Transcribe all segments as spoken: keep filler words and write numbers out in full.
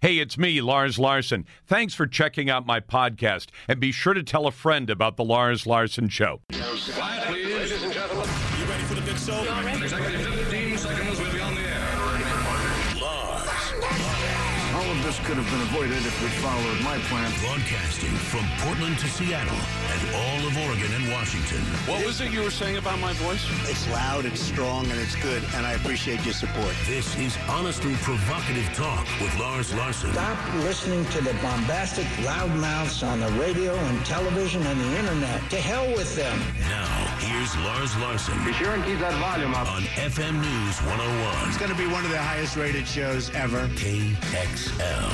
Hey, it's me, Lars Larson. Thanks for checking out my podcast, and be sure to tell a friend about the Lars Larson Show. Quiet, please. Ladies and gentlemen. You ready for the big show? Exactly fifteen seconds, we'll be on the air. Lars. All of this could have been avoided if we'd followed my plan. Broadcasting from Portland to Seattle and all of Oregon and Washington. What was it you were saying about my voice? It's loud, it's strong, and it's good, and I appreciate your support. This is honestly provocative talk with Lars Larson. Stop listening to the bombastic loudmouths on the radio and television and the internet. To hell with them. Now, here's Lars Larson. Be sure and keep that volume up. On F M News one oh one. It's going to be one of the highest rated shows ever. K X L.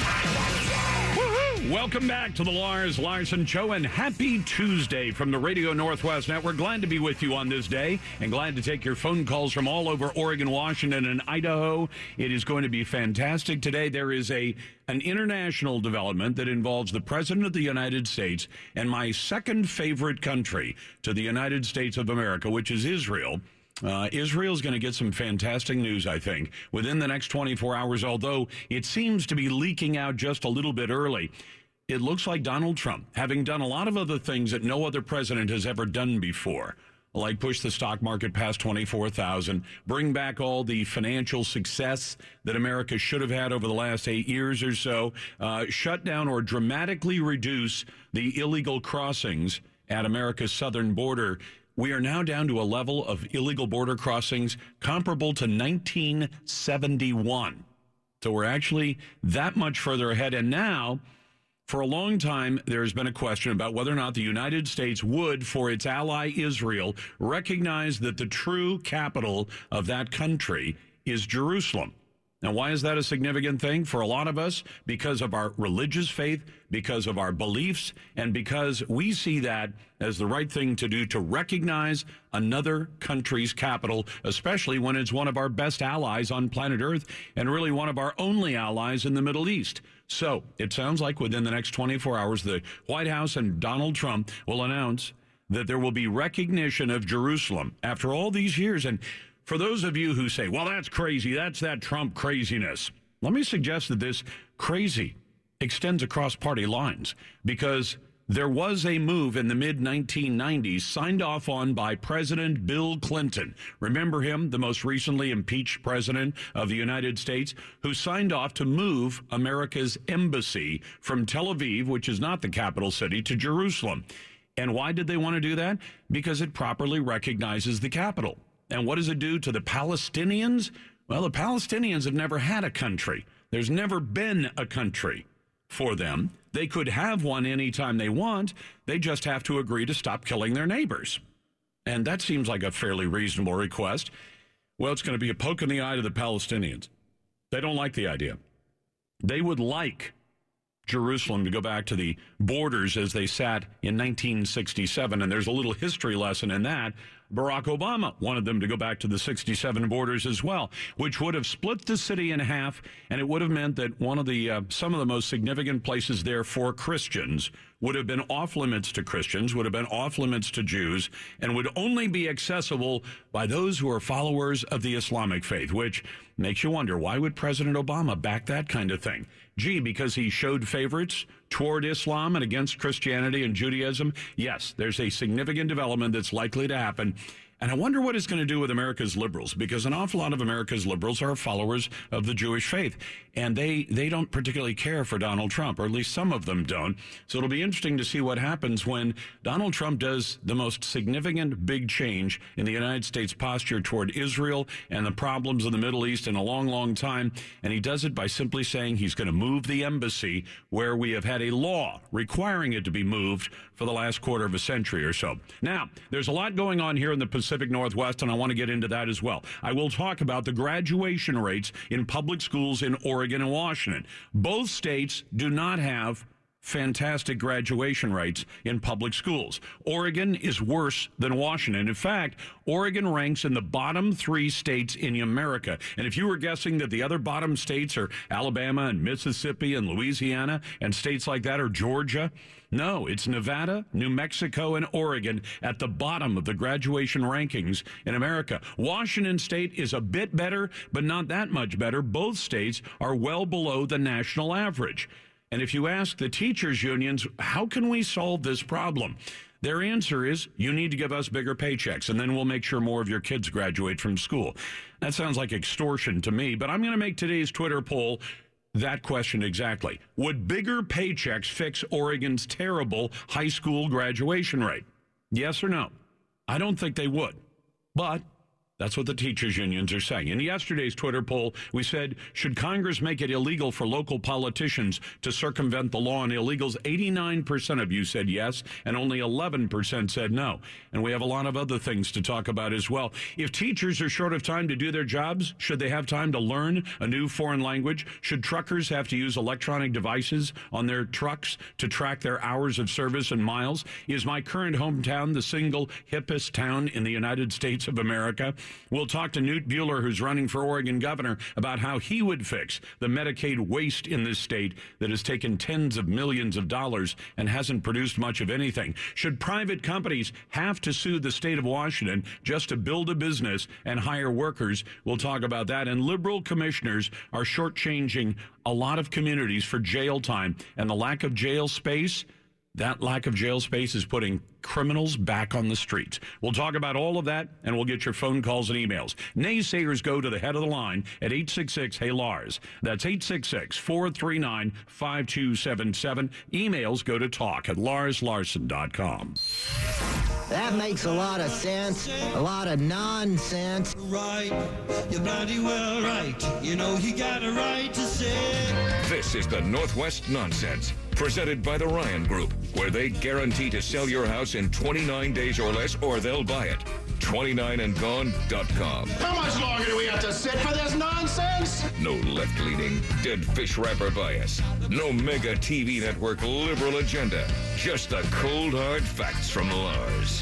Woohoo! Welcome back to the Lars Larson Show, and happy Tuesday from the Radio Northwest Network. Glad to be with you on this day, and glad to take your phone calls from all over Oregon, Washington, and Idaho. It is going to be fantastic today. There is a an international development that involves the President of the United States and my second favorite country to the United States of America, which is Israel. Uh, Israel's going to get some fantastic news, I think, within the next twenty-four hours, although it seems to be leaking out just a little bit early. It looks like Donald Trump, having done a lot of other things that no other president has ever done before, like push the stock market past twenty-four thousand, bring back all the financial success that America should have had over the last eight years or so, uh, shut down or dramatically reduce the illegal crossings at America's southern border. We are now down to a level of illegal border crossings comparable to nineteen seventy-one. So we're actually that much further ahead. And now, for a long time, there's been a question about whether or not the United States would, for its ally Israel, recognize that the true capital of that country is Jerusalem. Now, why is that a significant thing? For a lot of us, because of our religious faith, because of our beliefs, and because we see that as the right thing to do, to recognize another country's capital, especially when it's one of our best allies on planet Earth and really one of our only allies in the Middle East. So it sounds like within the next twenty-four hours, the White House and Donald Trump will announce that there will be recognition of Jerusalem after all these years. And for those of you who say, well, that's crazy, that's that Trump craziness, let me suggest that this crazy extends across party lines, because there was a move in the mid nineteen nineties signed off on by President Bill Clinton. Remember him, the most recently impeached president of the United States, who signed off to move America's embassy from Tel Aviv, which is not the capital city, to Jerusalem. And why did they want to do that? Because it properly recognizes the capital. And what does it do to the Palestinians? Well, the Palestinians have never had a country. There's never been a country for them. They could have one anytime they want. They just have to agree to stop killing their neighbors. And that seems like a fairly reasonable request. Well, it's going to be a poke in the eye to the Palestinians. They don't like the idea. They would like Jerusalem to go back to the borders as they sat in nineteen sixty-seven, and there's a little history lesson in that. Barack Obama wanted them to go back to the sixty-seven borders as well, which would have split the city in half, and it would have meant that one of the uh, some of the most significant places there for Christians would have been off limits to Christians, would have been off limits to Jews, and would only be accessible by those who are followers of the Islamic faith, which makes you wonder, why would President Obama back that kind of thing? Gee, because he showed favorites toward Islam and against Christianity and Judaism? Yes, there's a significant development that's likely to happen. And I wonder what it's going to do with America's liberals, because an awful lot of America's liberals are followers of the Jewish faith, and they, they don't particularly care for Donald Trump, or at least some of them don't. So it'll be interesting to see what happens when Donald Trump does the most significant big change in the United States posture toward Israel and the problems of the Middle East in a long, long time. And he does it by simply saying he's going to move the embassy where we have had a law requiring it to be moved for the last quarter of a century or so. Now, there's a lot going on here in the Pacific Northwest, and I want to get into that as well. I will talk about the graduation rates in public schools in Oregon and Washington. Both states do not have fantastic graduation rates in public schools. Oregon is worse than Washington. In fact, Oregon ranks in the bottom three states in America. And if you were guessing that the other bottom states are Alabama and Mississippi and Louisiana and states like that are Georgia, no, it's Nevada, New Mexico, and Oregon at the bottom of the graduation rankings in America. Washington State is a bit better, but not that much better. Both states are well below the national average. And if you ask the teachers' unions, how can we solve this problem? Their answer is, you need to give us bigger paychecks, and then we'll make sure more of your kids graduate from school. That sounds like extortion to me, but I'm going to make today's Twitter poll that question exactly. Would bigger paychecks fix Oregon's terrible high school graduation rate? Yes or no? I don't think they would, but that's what the teachers' unions are saying. In yesterday's Twitter poll, we said, should Congress make it illegal for local politicians to circumvent the law on illegals? eighty-nine percent of you said yes, and only eleven percent said no. And we have a lot of other things to talk about as well. If teachers are short of time to do their jobs, should they have time to learn a new foreign language? Should truckers have to use electronic devices on their trucks to track their hours of service and miles? Is my current hometown the single hippest town in the United States of America? We'll talk to Newt Buehler, who's running for Oregon governor, about how he would fix the Medicaid waste in this state that has taken tens of millions of dollars and hasn't produced much of anything. Should private companies have to sue the state of Washington just to build a business and hire workers? We'll talk about that. And liberal commissioners are shortchanging a lot of communities for jail time, and the lack of jail space, that lack of jail space is putting criminals back on the streets. We'll talk about all of that, and we'll get your phone calls and emails. Naysayers go to the head of the line at eight six six, hey Lars. That's eight six six, four three nine, five two seven seven. Emails go to talk at lars larson dot com. That makes a lot of sense, a lot of nonsense. Right, you're bloody well right. You know you got a right to say. This is the Northwest Nonsense, presented by the Ryan Group, where they guarantee to sell your house in twenty-nine days or less, or they'll buy it. twenty-nine and gone dot com. How much longer do we have to sit for this nonsense? No left-leaning, dead fish wrapper bias. No mega T V network liberal agenda. Just the cold, hard facts from Lars.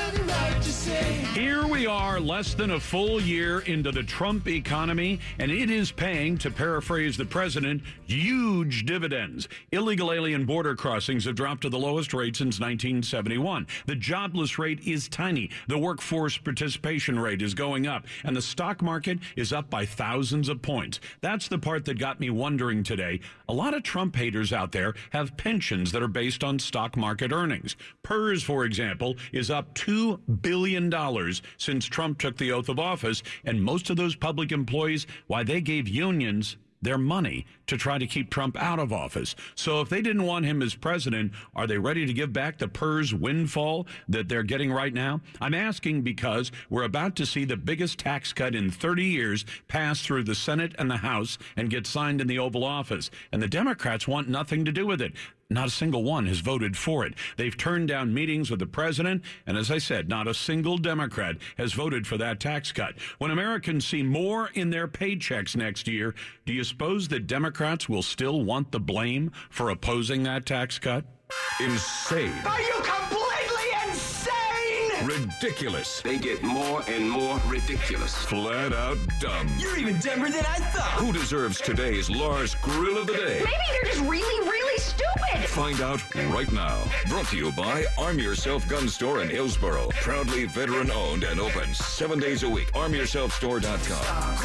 Here we are, less than a full year into the Trump economy, and it is paying, to paraphrase the president, huge dividends. Illegal alien border crossings have dropped to the lowest rate since nineteen seventy-one. The jobless rate is tiny. The workforce participation rate is going up, and the stock market is up by thousands of points. That's the part that got me wondering today. A lot of Trump haters out there have pensions that are based on stock market earnings. P E R S, for example, is up two billion dollars since Trump took the oath of office, and most of those public employees, why, they gave unions their money to try to keep Trump out of office. So if they didn't want him as president, are they ready to give back the P E R S windfall that they're getting right now? I'm asking because we're about to see the biggest tax cut in thirty years pass through the Senate and the House and get signed in the Oval Office. And the Democrats want nothing to do with it. Not a single one has voted for it. They've turned down meetings with the president, and as I said, not a single Democrat has voted for that tax cut. When Americans see more in their paychecks next year, do you suppose that Democrats will still want the blame for opposing that tax cut? Insane. Are you completely insane? Ridiculous. They get more and more ridiculous. Flat out dumb. You're even dumber than I thought. Who deserves today's Lars Grill of the Day? Maybe they're just really, really stupid. Find out right now. Brought to you by Arm Yourself Gun Store in Hillsboro. Proudly veteran-owned and open seven days a week. arm yourself store dot com.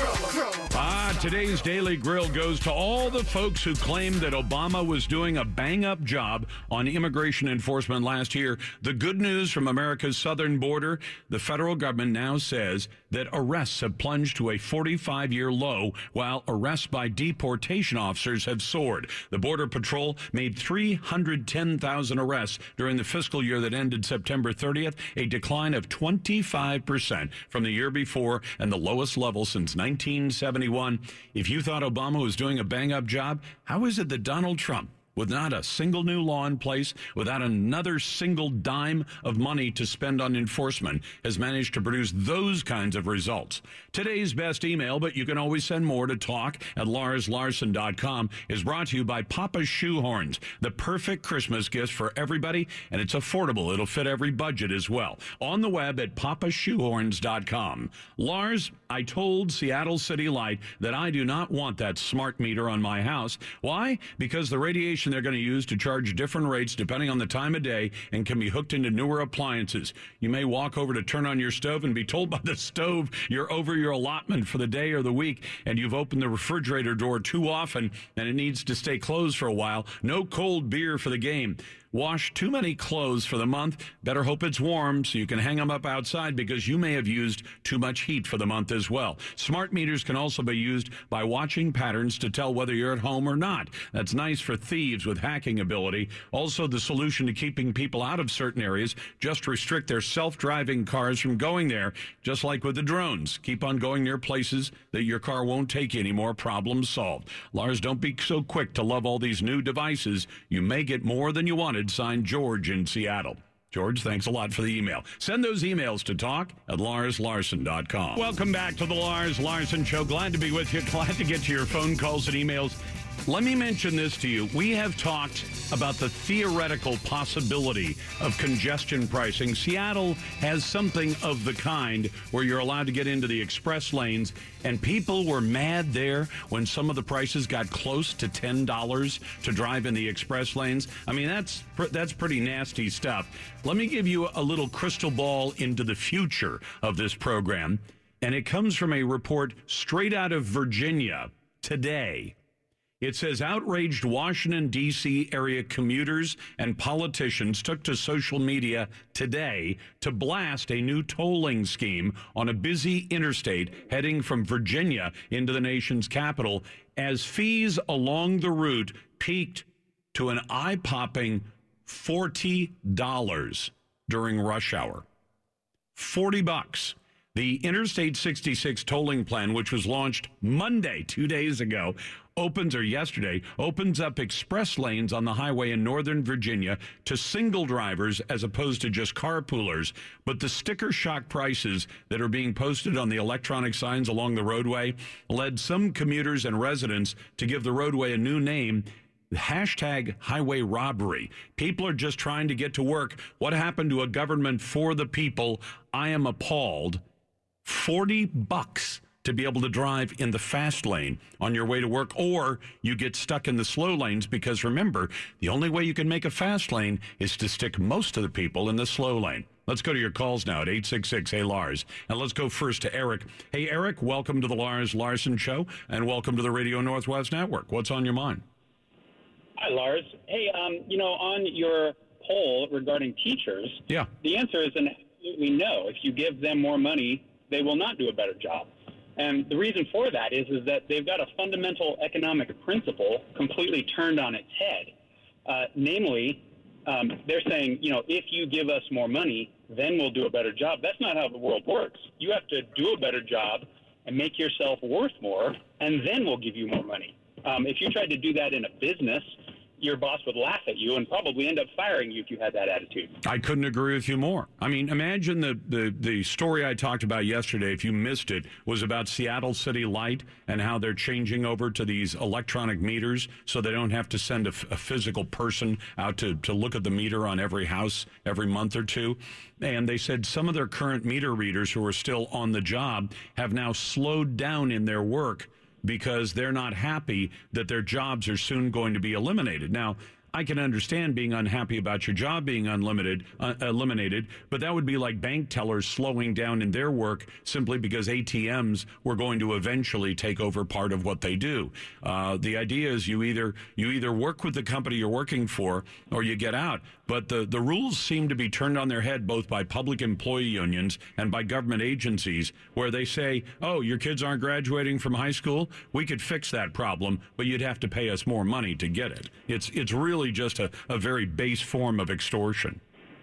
Ah, today's Daily Grill goes to all the folks who claimed that Obama was doing a bang-up job on immigration enforcement last year. The good news from America's southern border, the federal government now says that arrests have plunged to a forty-five-year low, while arrests by deportation officers have soared. The Border Patrol made three hundred ten thousand arrests during the fiscal year that ended September thirtieth, a decline of twenty-five percent from the year before and the lowest level since nineteen seventy-one. If you thought Obama was doing a bang-up job, how is it that Donald Trump with not a single new law in place, without another single dime of money to spend on enforcement, has managed to produce those kinds of results. Today's best email, but you can always send more to talk at lars larson dot com, is brought to you by Papa's Shoehorns, the perfect Christmas gift for everybody, and it's affordable. It'll fit every budget as well. On the web at papas shoehorns dot com. Lars, I told Seattle City Light that I do not want that smart meter on my house. Why? Because the radiation they're going to use to charge different rates depending on the time of day and can be hooked into newer appliances. You may walk over to turn on your stove and be told by the stove you're over your allotment for the day or the week, and you've opened the refrigerator door too often and it needs to stay closed for a while. No cold beer for the game. Wash too many clothes for the month. Better hope it's warm so you can hang them up outside, because you may have used too much heat for the month as well. Smart meters can also be used by watching patterns to tell whether you're at home or not. That's nice for thieves with hacking ability. Also, the solution to keeping people out of certain areas, just restrict their self-driving cars from going there, just like with the drones. Keep on going near places that your car won't take you anymore. Problem solved. Lars, don't be so quick to love all these new devices. You may get more than you wanted. Signed, George in Seattle. George, thanks a lot for the email. Send those emails to talk at lars larson dot com. Welcome back to the Lars Larson Show. Glad to be with you. Glad to get to your phone calls and emails. Let me mention this to you. We have talked about the theoretical possibility of congestion pricing. Seattle has something of the kind where you're allowed to get into the express lanes, and people were mad there when some of the prices got close to ten dollars to drive in the express lanes. I mean, that's that's pretty nasty stuff. Let me give you a little crystal ball into the future of this program, and it comes from a report straight out of Virginia today. It says outraged Washington, D C area commuters and politicians took to social media today to blast a new tolling scheme on a busy interstate heading from Virginia into the nation's capital, as fees along the route peaked to an eye-popping forty dollars during rush hour. forty bucks. The Interstate sixty-six tolling plan, which was launched Monday, two days ago, opens, or yesterday, opens up express lanes on the highway in Northern Virginia to single drivers as opposed to just carpoolers. But the sticker shock prices that are being posted on the electronic signs along the roadway led some commuters and residents to give the roadway a new name, hashtag highway robbery. People are just trying to get to work. What happened to a government for the people? I am appalled. forty bucks to be able to drive in the fast lane on your way to work, or you get stuck in the slow lanes, because remember, the only way you can make a fast lane is to stick most of the people in the slow lane. Let's go to your calls now at eight six six, hey Lars. And let's go first to Eric. Hey, Eric, welcome to the Lars Larson Show, and welcome to the Radio Northwest Network. What's on your mind? Hi, Lars. Hey, um, you know, on your poll regarding teachers, yeah, the answer is an absolutely no. If you give them more money, they will not do a better job. And the reason for that is, is that they've got a fundamental economic principle completely turned on its head. Uh, namely, um, they're saying, you know, if you give us more money, then we'll do a better job. That's not how the world works. You have to do a better job and make yourself worth more, and then we'll give you more money. Um, if you tried to do that in a business, your boss would laugh at you and probably end up firing you if you had that attitude. I couldn't agree with you more. I mean, imagine the, the, the story I talked about yesterday, if you missed it, was about Seattle City Light and how they're changing over to these electronic meters so they don't have to send a, a physical person out to, to look at the meter on every house every month or two. And they said some of their current meter readers who are still on the job have now slowed down in their work because they're not happy that their jobs are soon going to be eliminated. Now, I can understand being unhappy about your job being unlimited, uh, eliminated, but that would be like bank tellers slowing down in their work simply because A T Ms were going to eventually take over part of what they do. Uh, the idea is you either you either work with the company you're working for or you get out. But the, the rules seem to be turned on their head both by public employee unions and by government agencies, where they say, oh, your kids aren't graduating from high school? We could fix that problem, but you'd have to pay us more money to get it. It's it's really just a, a very base form of extortion.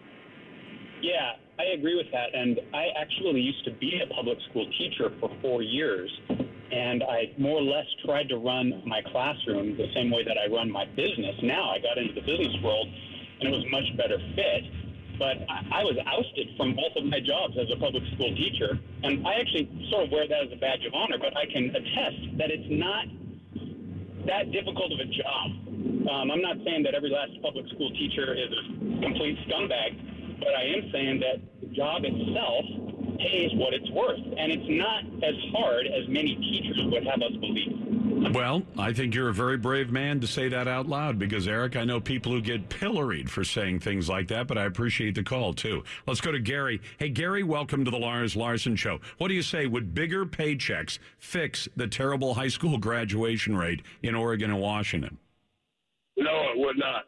Yeah, I agree with that. And I actually used to be a public school teacher for four years. and I more or less tried to run my classroom the same way that I run my business. Now I got into the business world, and it was a much better fit. But I, I was ousted from both of my jobs as a public school teacher, and I actually sort of wear that as a badge of honor, but I can attest that it's not that difficult of a job. Um, I'm not saying that every last public school teacher is a complete scumbag, but I am saying that the job itself pays what it's worth, and it's not as hard as many teachers would have us believe. Well, I think you're a very brave man to say that out loud because, Eric, I know people who get pilloried for saying things like that, but I appreciate the call, too. Let's go to Gary. Hey, Gary, welcome to the Lars Larson Show. What do you say? Would bigger paychecks fix the terrible high school graduation rate in Oregon and Washington? No, it would not.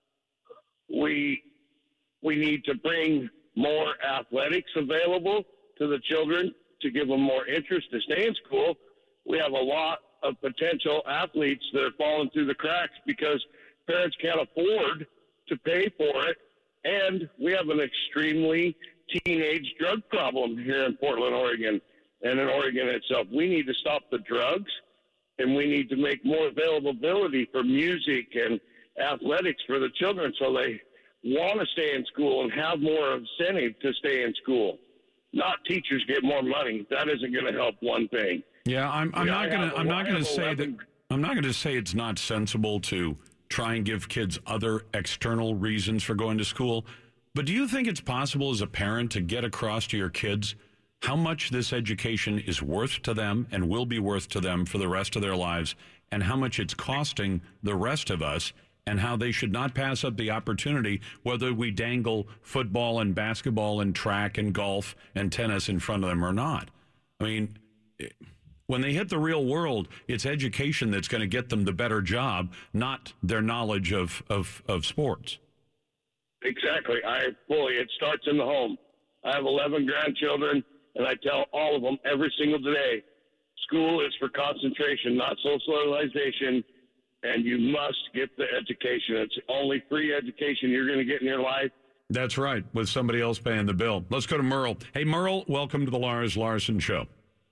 We we need to bring more athletics available to the children to give them more interest to stay in school. We have a lot of potential athletes that are falling through the cracks because parents can't afford to pay for it. And we have an extremely teenage drug problem here in Portland, Oregon, and in Oregon itself. We need to stop the drugs, and we need to make more availability for music and athletics for the children so they want to stay in school and have more incentive to stay in school. Not teachers get more money. That isn't going to help one thing. Yeah, I'm, I'm yeah, not going to. I'm not going to say eleven that. I'm not going to say it's not sensible to try and give kids other external reasons for going to school. But do you think it's possible as a parent to get across to your kids how much this education is worth to them and will be worth to them for the rest of their lives, and how much it's costing the rest of us, and how they should not pass up the opportunity, whether we dangle football and basketball and track and golf and tennis in front of them or not? I mean, when they hit the real world, it's education that's going to get them the better job, not their knowledge of, of, of sports. Exactly. I fully, it starts in the home. I have eleven grandchildren, and I tell all of them every single day, school is for concentration, not socialization, and you must get the education. It's the only free education you're going to get in your life. That's right, with somebody else paying the bill. Let's go to Merle. Hey, Merle, welcome to the Lars Larson Show.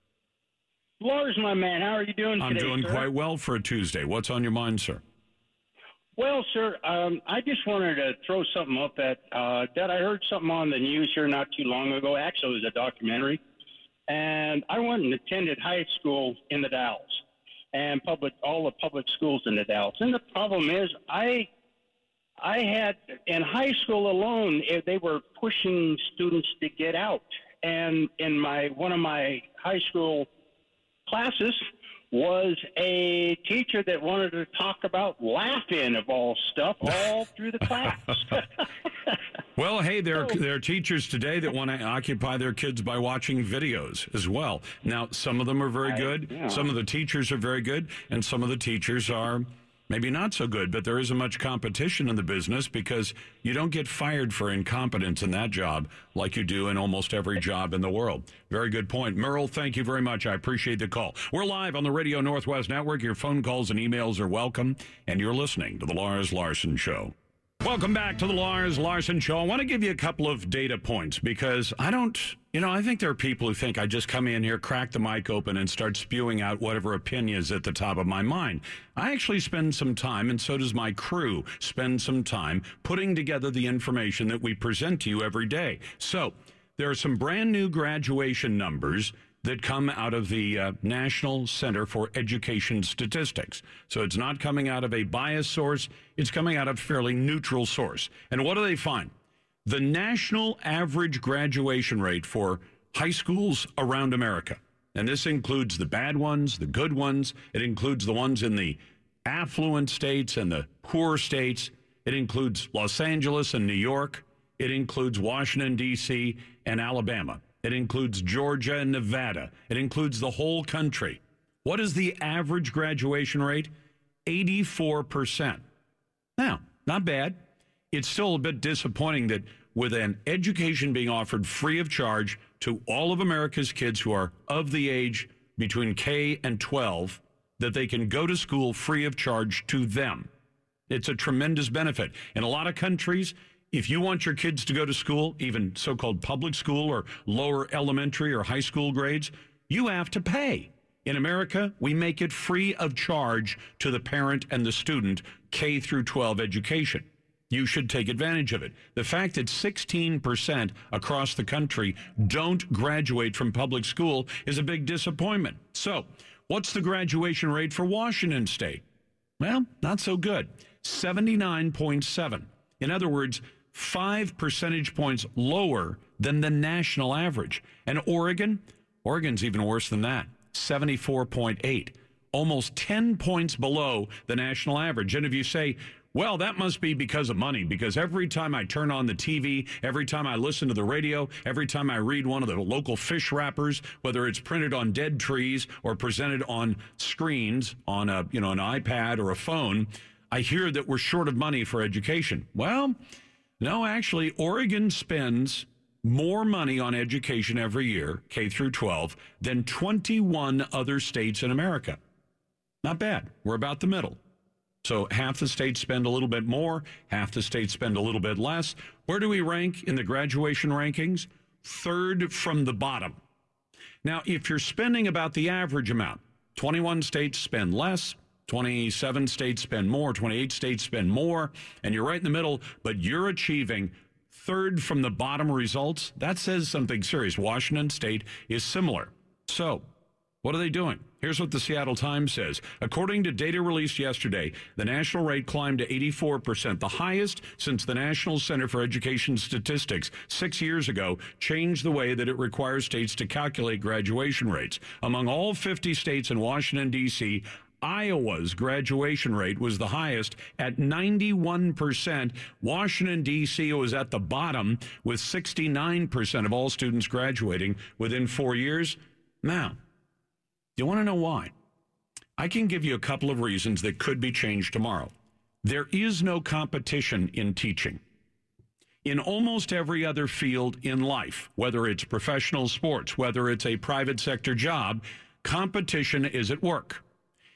Lars, my man, how are you doing I'm today, doing sir? quite well for a Tuesday. What's on your mind, sir? Well, sir, um, I just wanted to throw something up that, uh, that I heard something on the news here not too long ago. Actually, it was a documentary. And I went and attended high school in the Dalles and public all the public schools in the Dalles. And the problem is I I had, in high school alone, they were pushing students to get out. And in my one of my high school classes was a teacher that wanted to talk about laughing of all stuff all through the class. Well, hey, there, there are teachers today that want to occupy their kids by watching videos as well. Now, some of them are very good. I, yeah. Some of the teachers are very good. And some of the teachers are maybe not so good. But there isn't much competition in the business because you don't get fired for incompetence in that job like you do in almost every job in the world. Very good point. Merle, thank you very much. I appreciate the call. We're live on the Radio Northwest Network. Your phone calls and emails are welcome. And you're listening to the Lars Larson Show. Welcome back to the Lars Larson Show. I want to give you a couple of data points because I don't, you know, I think there are people who think I just come in here, crack the mic open, and start spewing out whatever opinion is at the top of my mind. I actually spend some time, and so does my crew, spend some time putting together the information that we present to you every day. So there are some brand new graduation numbers that come out of the uh, National Center for Education Statistics. So it's not coming out of a biased source. It's coming out of a fairly neutral source. And what do they find? The national average graduation rate for high schools around America, and this includes the bad ones, the good ones. It includes the ones in the affluent states and the poor states. It includes Los Angeles and New York. It includes Washington, D C and Alabama. It includes Georgia and Nevada. It includes the whole country. What is the average graduation rate? eighty-four percent. Now, not bad. It's still a bit disappointing that with an education being offered free of charge to all of America's kids who are of the age between K and twelve, that they can go to school free of charge to them. It's a tremendous benefit. In a lot of countries, if you want your kids to go to school, even so-called public school or lower elementary or high school grades, you have to pay. In America, we make it free of charge to the parent and the student, K through twelve education. You should take advantage of it. The fact that sixteen percent across the country don't graduate from public school is a big disappointment. So, what's the graduation rate for Washington State? Well, not so good. seventy-nine point seven. In other words, five percentage points lower than the national average. And Oregon? Oregon's even worse than that. seventy-four point eight, almost ten points below the national average. And if you say, well, that must be because of money, because every time I turn on the T V, every time I listen to the radio, every time I read one of the local fish wrappers, whether it's printed on dead trees or presented on screens on a, you know, an iPad or a phone, I hear that we're short of money for education. Well, no, actually, Oregon spends more money on education every year, K through twelve, than twenty-one other states in America. Not bad. We're about the middle. So half the states spend a little bit more, half the states spend a little bit less. Where do we rank in the graduation rankings? Third from the bottom. Now, if you're spending about the average amount, twenty-one states spend less, twenty-seven states spend more, twenty-eight states spend more, and you're right in the middle, but you're achieving third from the bottom results, that says something serious. Washington State is similar. So, what are they doing? Here's what the Seattle Times says. According to data released yesterday, the national rate climbed to eighty-four percent, the highest since the National Center for Education Statistics six years ago changed the way that it requires states to calculate graduation rates. Among all fifty states in Washington, D C, Iowa's graduation rate was the highest at ninety-one percent. Washington, D C was at the bottom with sixty-nine percent of all students graduating within four years. Now, you want to know why? I can give you a couple of reasons that could be changed tomorrow. There is no competition in teaching. In almost every other field in life, whether it's professional sports, whether it's a private sector job, competition is at work.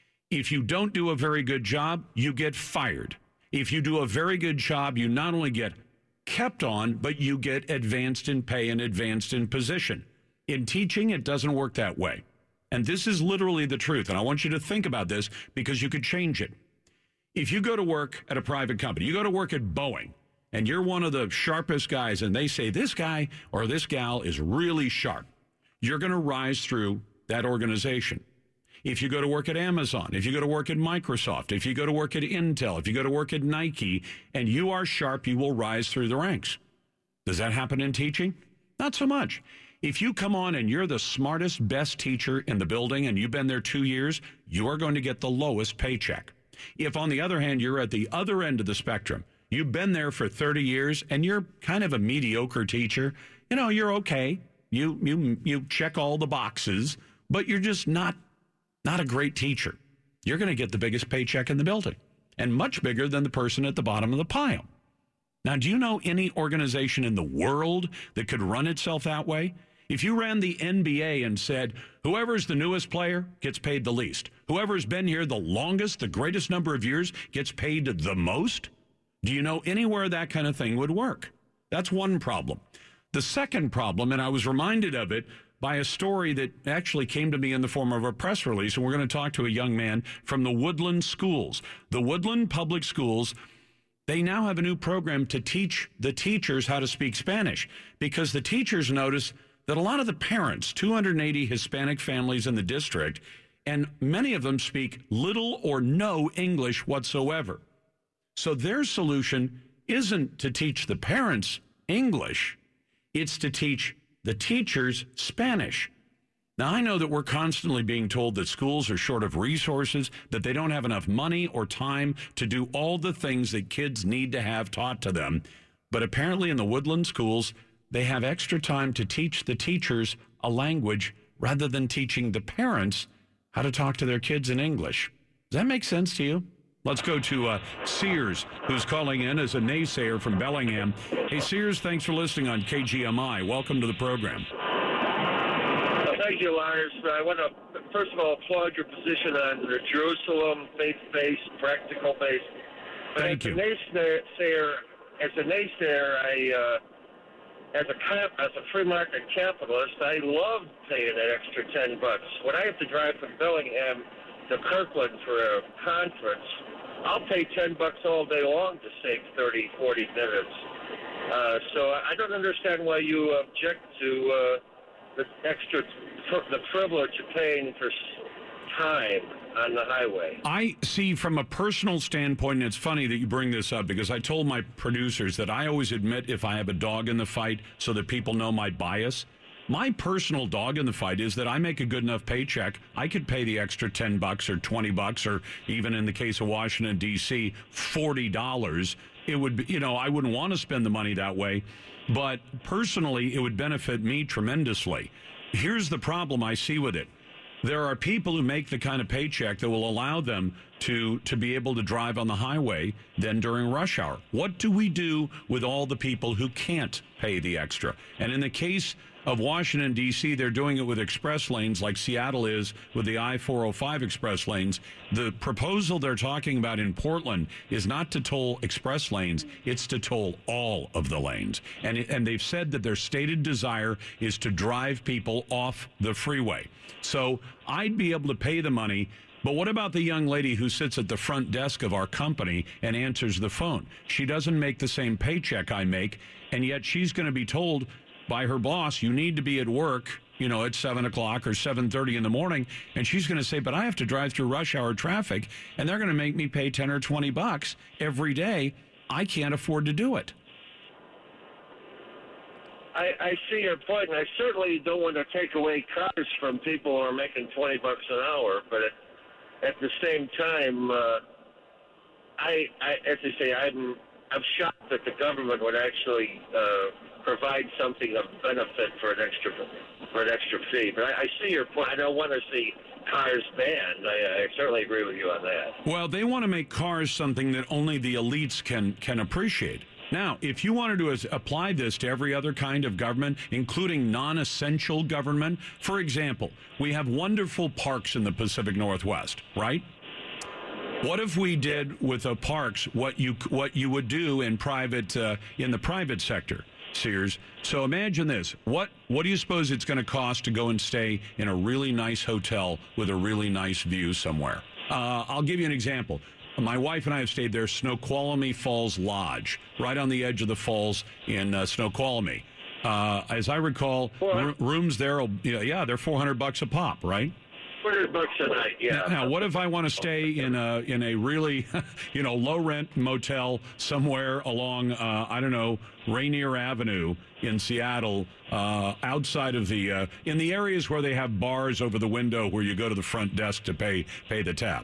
If you don't do a very good job, you get fired. If you do a very good job, you not only get kept on, but you get advanced in pay and advanced in position. In teaching, it doesn't work that way. And this is literally the truth. And I want you to think about this because you could change it. If you go to work at a private company, you go to work at Boeing, and you're one of the sharpest guys, and they say this guy or this gal is really sharp, you're going to rise through that organization. If you go to work at Amazon, if you go to work at Microsoft, if you go to work at Intel, if you go to work at Nike, and you are sharp, you will rise through the ranks. Does that happen in teaching? Not so much. If you come on and you're the smartest, best teacher in the building and you've been there two years, you are going to get the lowest paycheck. If, on the other hand, you're at the other end of the spectrum, you've been there for thirty years and you're kind of a mediocre teacher, you know, you're okay. You you you check all the boxes, but you're just not not a great teacher. You're going to get the biggest paycheck in the building and much bigger than the person at the bottom of the pile. Now, do you know any organization in the world that could run itself that way? If you ran the N B A and said, whoever's the newest player gets paid the least, whoever's been here the longest, the greatest number of years gets paid the most, do you know anywhere that kind of thing would work? That's one problem. The second problem, and I was reminded of it by a story that actually came to me in the form of a press release, and we're going to talk to a young man from the Woodland Schools. The Woodland Public Schools, they now have a new program to teach the teachers how to speak Spanish because the teachers notice that a lot of the parents, two hundred eighty Hispanic families in the district, and many of them speak little or no English whatsoever. So their solution isn't to teach the parents English, it's to teach the teachers Spanish. Now, I know that we're constantly being told that schools are short of resources, that they don't have enough money or time to do all the things that kids need to have taught to them. But apparently in the Woodland Schools, they have extra time to teach the teachers a language rather than teaching the parents how to talk to their kids in English. Does that make sense to you? Let's go to uh, Sears, who's calling in as a naysayer from Bellingham. Hey, Sears, thanks for listening on K G M I. Welcome to the program. Well, thank you, Lars. I want to, first of all, applaud your position on the Jerusalem faith-based, practical-based. But Thank as you. A naysayer, as a naysayer, I... Uh, as a cap, as a free market capitalist, I love paying that extra ten bucks. When I have to drive from Bellingham to Kirkland for a conference, I'll pay ten bucks all day long to save thirty, forty minutes. Uh, so I don't understand why you object to uh, the extra, the privilege of paying for time on the highway. I see from a personal standpoint, and it's funny that you bring this up because I told my producers that I always admit if I have a dog in the fight so that people know my bias. My personal dog in the fight is that I make a good enough paycheck. I could pay the extra ten bucks or twenty bucks or even in the case of Washington, D C, forty dollars. It would be, you know, I wouldn't want to spend the money that way, but personally, it would benefit me tremendously. Here's the problem I see with it. There are people who make the kind of paycheck that will allow them to, to be able to drive on the highway then during rush hour. What do we do with all the people who can't pay the extra? And in the case of Washington, D C, they're doing it with express lanes like Seattle is with the I four oh five express lanes. The proposal they're talking about in Portland is not to toll express lanes, it's to toll all of the lanes. And, and they've said that their stated desire is to drive people off the freeway. So I'd be able to pay the money. But what about the young lady who sits at the front desk of our company and answers the phone? She doesn't make the same paycheck I make, and yet she's going to be told by her boss, you need to be at work, you know, at seven o'clock or seven thirty in the morning. And she's going to say, but I have to drive through rush hour traffic, and they're going to make me pay ten or twenty bucks every day. I can't afford to do it. I, I see your point, and I certainly don't want to take away cars from people who are making twenty bucks an hour, but at, at the same time, uh, I, I, as I say, I'm, I'm shocked that the government would actually uh, provide something of benefit for an extra for an extra fee. But I, I see your point. I don't want to see cars banned. I, I certainly agree with you on that. Well, they want to make cars something that only the elites can can appreciate. Now, if you wanted to as, apply this to every other kind of government, including non-essential government, for example, we have wonderful parks in the Pacific Northwest, right? What if we did with the parks what you what you would do in private uh, in the private sector, Sears? So imagine this: what what do you suppose it's going to cost to go and stay in a really nice hotel with a really nice view somewhere? Uh, I'll give you an example. My wife and I have stayed there, Snoqualmie Falls Lodge, right on the edge of the falls in uh, Snoqualmie. Uh, as I recall, r- rooms there, will, yeah, they're four hundred bucks a pop, right? four hundred bucks a night, yeah. Now, what if I want to stay in a in a really, you know, low rent motel somewhere along, uh, I don't know, Rainier Avenue in Seattle, uh, outside of the uh, in the areas where they have bars over the window where you go to the front desk to pay pay the tab.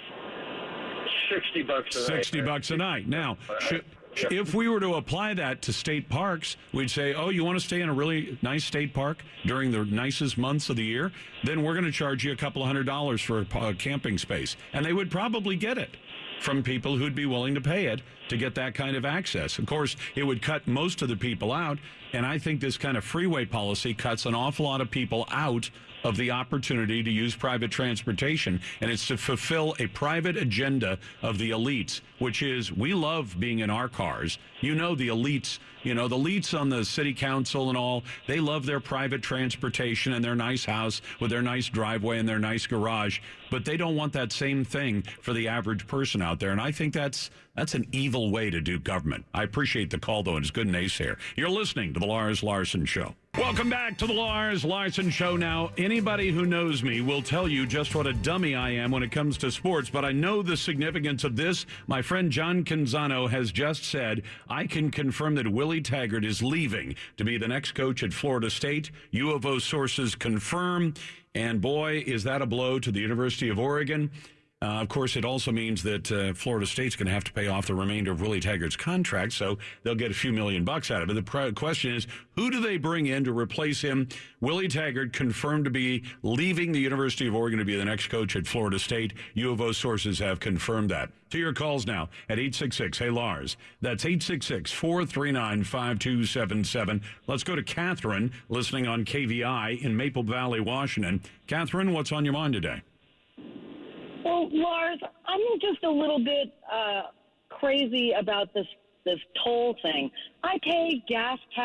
Sixty bucks a night. Sixty bucks a night. Now, should, if we were to apply that to state parks, we'd say, oh, you want to stay in a really nice state park during the nicest months of the year? Then we're going to charge you a couple of hundred dollars for a camping space. And they would probably get it from people who'd be willing to pay it to get that kind of access. Of course, it would cut most of the people out. And I think this kind of freeway policy cuts an awful lot of people out of the opportunity to use private transportation, and it's to fulfill a private agenda of the elites, which is we love being in our cars. You know, the elites, you know, the elites on the city council and all, they love their private transportation and their nice house with their nice driveway and their nice garage, but they don't want that same thing for the average person out there, and I think that's that's an evil way to do government. I appreciate the call, though, and it's good naysayer. You're listening to the Lars Larson Show. Welcome back to the Lars Larson Show. Now, anybody who knows me will tell you just what a dummy I am when it comes to sports, but I know the significance of this. My friend John Canzano has just said, I can confirm that Willie Taggart is leaving to be the next coach at Florida State. U of O sources confirm, and boy, is that a blow to the University of Oregon. Uh, of course, it also means that uh, Florida State's going to have to pay off the remainder of Willie Taggart's contract, so they'll get a few million bucks out of it. The pr- question is, who do they bring in to replace him? Willie Taggart confirmed to be leaving the University of Oregon to be the next coach at Florida State. U of O sources have confirmed that. To your calls now at eight six six, hey Lars. That's eight six six, four three nine, five two seven seven. Let's go to Catherine, listening on K V I in Maple Valley, Washington. Catherine, what's on your mind today? Well, Lars, I'm just a little bit uh, crazy about this this toll thing. I pay gas tax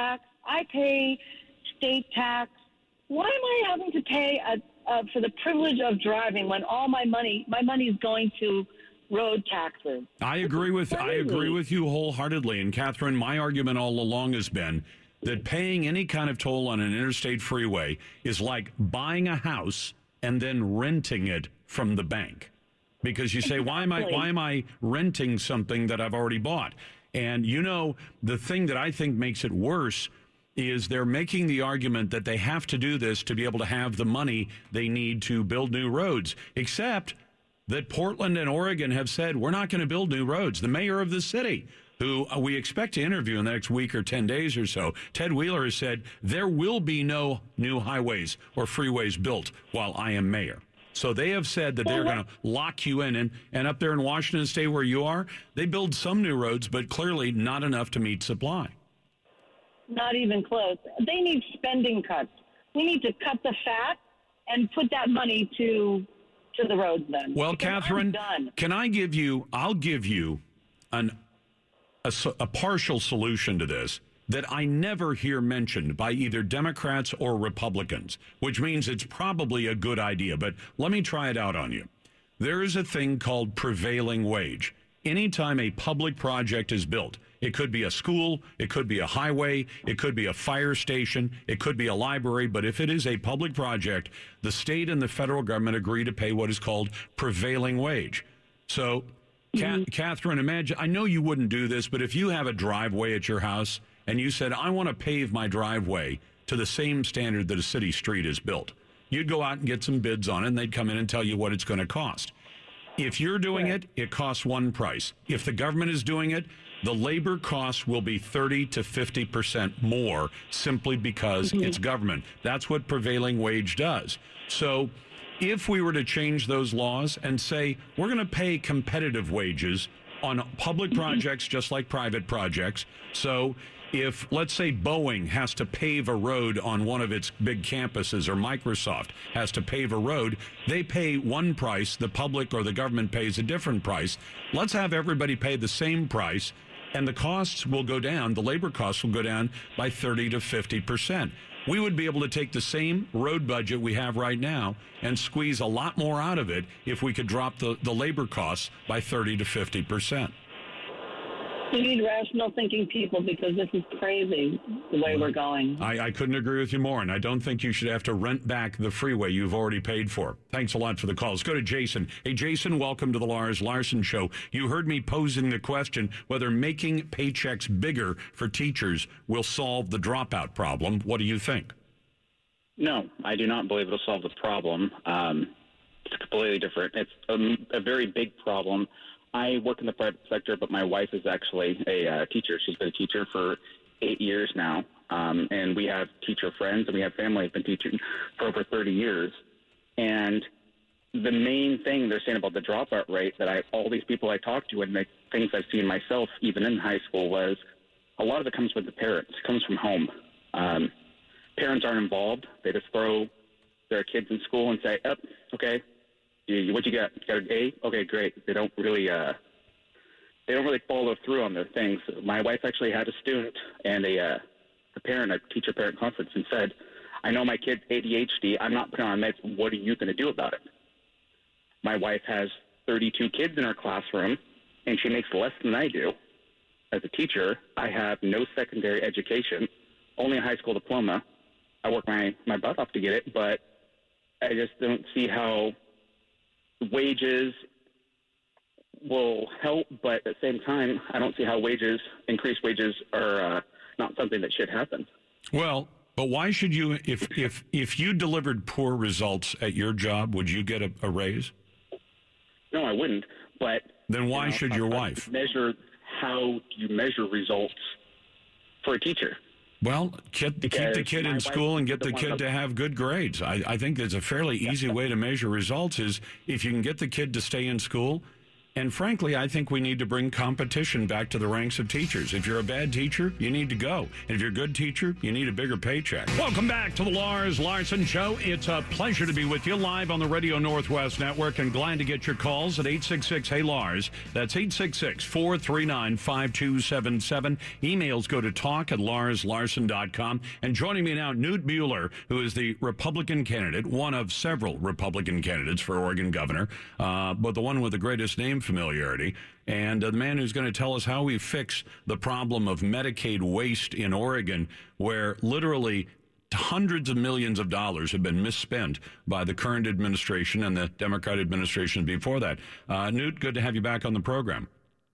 I pay state tax. Why am I having to pay a, a, for the privilege of driving when all my money, my money is going to road taxes? I agree with I agree with you wholeheartedly. And Catherine, my argument all along has been that paying any kind of toll on an interstate freeway is like buying a house and then renting it from the bank. Because you say, exactly. why am I why am I renting something that I've already bought? And, you know, the thing that I think makes it worse is they're making the argument that they have to do this to be able to have the money they need to build new roads, except that Portland and Oregon have said, we're not going to build new roads. The mayor of the city, who we expect to interview in the next week or ten days or so, Ted Wheeler, has said there will be no new highways or freeways built while I am mayor. So they have said that they're going to lock you in. And, and up there in Washington State where you are, they build some new roads, but clearly not enough to meet supply. Not even close. They need spending cuts. We need to cut the fat and put that money to to the roads then. Well, Catherine, can I give you, I'll give you an a, a partial solution to this that I never hear mentioned by either Democrats or Republicans, which means it's probably a good idea. But let me try it out on you. There is a thing called prevailing wage. Anytime a public project is built, it could be a school, it could be a highway, it could be a fire station, it could be a library, but if it is a public project, the state and the federal government agree to pay what is called prevailing wage. So, mm-hmm. Catherine, imagine, I know you wouldn't do this, but if you have a driveway at your house and you said, I want to pave my driveway to the same standard that a city street is built, you'd go out and get some bids on it, and they'd come in and tell you what it's going to cost. If you're doing it, it costs one price. If the government is doing it, the labor costs will be thirty to fifty percent more simply because mm-hmm. it's government. That's what prevailing wage does. So if we were to change those laws and say we're going to pay competitive wages on public mm-hmm. projects just like private projects, so if, let's say, Boeing has to pave a road on one of its big campuses or Microsoft has to pave a road, they pay one price, the public or the government pays a different price. Let's have everybody pay the same price, and the costs will go down, the labor costs will go down by thirty to fifty percent. We would be able to take the same road budget we have right now and squeeze a lot more out of it if we could drop the, the labor costs by thirty to fifty percent. We need rational thinking people because this is crazy the way we're going. I, I couldn't agree with you more, and I don't think you should have to rent back the freeway you've already paid for. Thanks a lot for the call. Let's go to Jason. Hey, Jason, welcome to the Lars Larson Show. You heard me posing the question whether making paychecks bigger for teachers will solve the dropout problem. What do you think? No, I do not believe it'll solve the problem. Um, it's completely different. It's a, a very big problem. I work in the private sector, but my wife is actually a uh, teacher. She's been a teacher for eight years now, um, and we have teacher friends, and we have family who've been teaching for over thirty years. And the main thing they're saying about the dropout rate that I, all these people I talk to and the things I've seen myself, even in high school, was a lot of it comes with the parents. It comes from home. Um, parents aren't involved. They just throw their kids in school and say, oh, okay, what you got? You got an A? Okay, great. They don't really, uh, they don't really follow through on their things. My wife actually had a student and a, uh, a parent, a teacher-parent conference, and said, "I know my kid's A D H D. I'm not putting on meds. What are you going to do about it?" My wife has thirty-two kids in her classroom, and she makes less than I do. As a teacher, I have no secondary education, only a high school diploma. I work my, my butt off to get it, but I just don't see how wages will help, but at the same time, I don't see how wages, increased wages, are uh, not something that should happen. Well, but why should you, if if if you delivered poor results at your job, would you get a, a raise? No, I wouldn't. But then why you know, should I, your I wife measure? How do you measure results for a teacher? Well, keep, keep the kid in school and get the kid to have good grades. I, I think there's a fairly easy way to measure results is if you can get the kid to stay in school, And frankly, I think we need to bring competition back to the ranks of teachers. If you're a bad teacher, you need to go. And if you're a good teacher, you need a bigger paycheck. Welcome back to the Lars Larson Show. It's a pleasure to be with you live on the Radio Northwest Network, and glad to get your calls at eight six six, hey Lars. That's eight six six, four three nine, five two seven seven. Emails go to talk at lars larson dot com. And joining me now, Newt Buehler, who is the Republican candidate, one of several Republican candidates for Oregon governor, uh, but the one with the greatest name familiarity, and uh, the man who's going to tell us how we fix the problem of Medicaid waste in Oregon, where literally hundreds of millions of dollars have been misspent by the current administration and the Democrat administration before that. Uh, Newt, good to have you back on the program.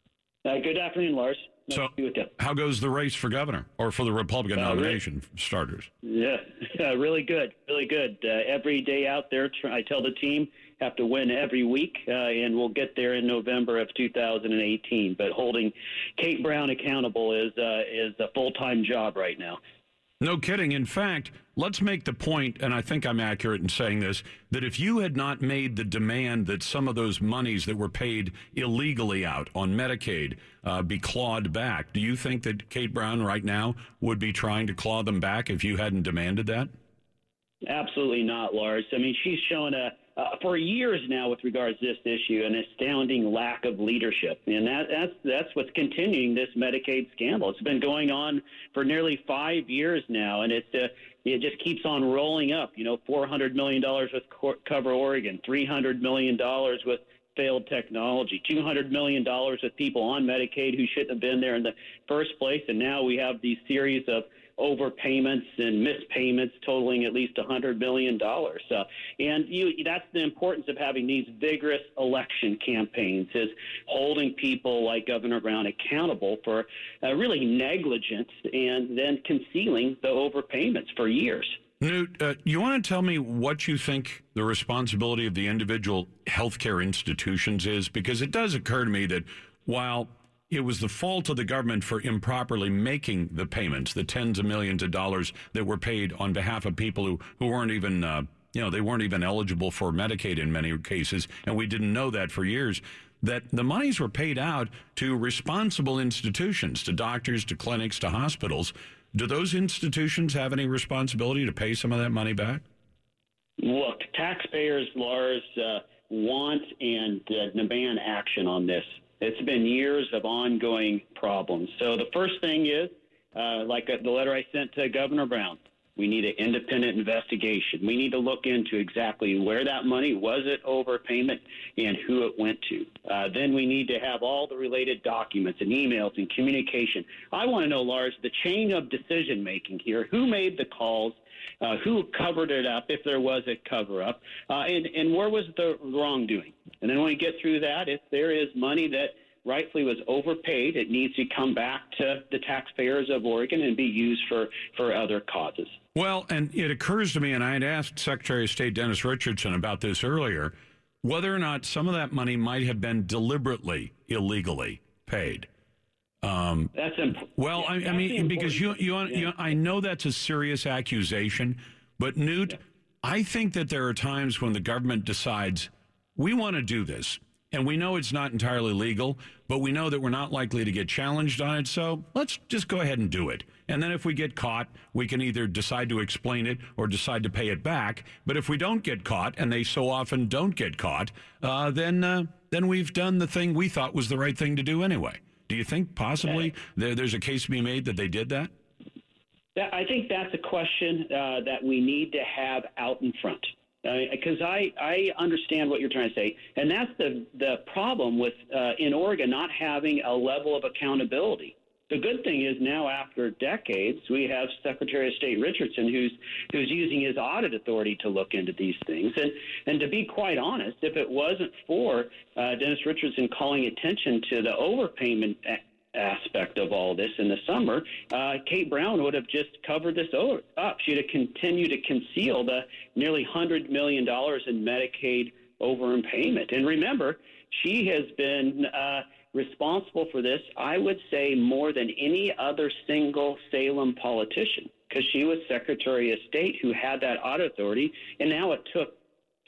Uh, good afternoon, Lars. Nice so, to be with you. How goes the race for governor, or for the Republican uh, nomination really, starters? Yeah, really good, really good. Uh, every day out there, I tell the team, have to win every week, uh, and we'll get there in November of two thousand eighteen. But holding Kate Brown accountable is uh, is a full-time job right now. No kidding. In fact, let's make the point, and I think I'm accurate in saying this, that if you had not made the demand that some of those monies that were paid illegally out on Medicaid uh, be clawed back, do you think that Kate Brown right now would be trying to claw them back if you hadn't demanded that? Absolutely not, Lars. I mean, she's shown a Uh, for years now, with regards to this issue, an astounding lack of leadership, and that, that's that's what's continuing this Medicaid scandal. It's been going on for nearly five years now, and it's uh, it just keeps on rolling up. You know, four hundred million dollars with Cover Oregon, three hundred million dollars with failed technology, two hundred million dollars with people on Medicaid who shouldn't have been there in the first place, and now we have these series of overpayments and mispayments totaling at least one hundred million dollars. Uh, and you, that's the importance of having these vigorous election campaigns, is holding people like Governor Brown accountable for uh, really negligence and then concealing the overpayments for years. Newt, uh, you want to tell me what you think the responsibility of the individual healthcare institutions is? Because it does occur to me that while it was the fault of the government for improperly making the payments, the tens of millions of dollars that were paid on behalf of people who, who weren't even, uh, you know, they weren't even eligible for Medicaid in many cases, and we didn't know that for years, that the monies were paid out to responsible institutions, to doctors, to clinics, to hospitals. Do those institutions have any responsibility to pay some of that money back? Look, taxpayers, Lars, uh, want and uh, demand action on this. It's been years of ongoing problems. So the first thing is, uh, like the letter I sent to Governor Brown, we need an independent investigation. We need to look into exactly where that money was, it overpayment, and who it went to. Uh, then we need to have all the related documents and emails and communication. I want to know, Lars, the chain of decision-making here. Who made the calls? Uh, who covered it up, if there was a cover-up, uh, and, and where was the wrongdoing? And then when we get through that, if there is money that rightfully was overpaid, it needs to come back to the taxpayers of Oregon and be used for, for other causes. Well, and it occurs to me, and I had asked Secretary of State Dennis Richardson about this earlier, whether or not some of that money might have been deliberately, illegally paid. Um, that's imp- well, yeah, I, I mean, because you, you, you, you, I know that's a serious accusation, but Newt, yeah. I think that there are times when the government decides we want to do this, and we know it's not entirely legal, but we know that we're not likely to get challenged on it, so let's just go ahead and do it. And then if we get caught, we can either decide to explain it or decide to pay it back. But if we don't get caught, and they so often don't get caught, uh, then uh, then we've done the thing we thought was the right thing to do anyway. Do you think possibly there, there's a case to be made that they did that? Yeah, I think that's a question uh, that we need to have out in front. Because uh, I, I understand what you're trying to say, and that's the the problem with uh, in Oregon not having a level of accountability. The good thing is now, after decades, we have Secretary of State Richardson, who's who's using his audit authority to look into these things. And and to be quite honest, if it wasn't for uh, Dennis Richardson calling attention to the overpayment a- aspect of all this in the summer, uh, Kate Brown would have just covered this over, up. She'd have continued to conceal the nearly one hundred million dollars in Medicaid overpayment. And remember, she has been uh, responsible for this, I would say, more than any other single Salem politician, because she was Secretary of State who had that audit authority, and now it took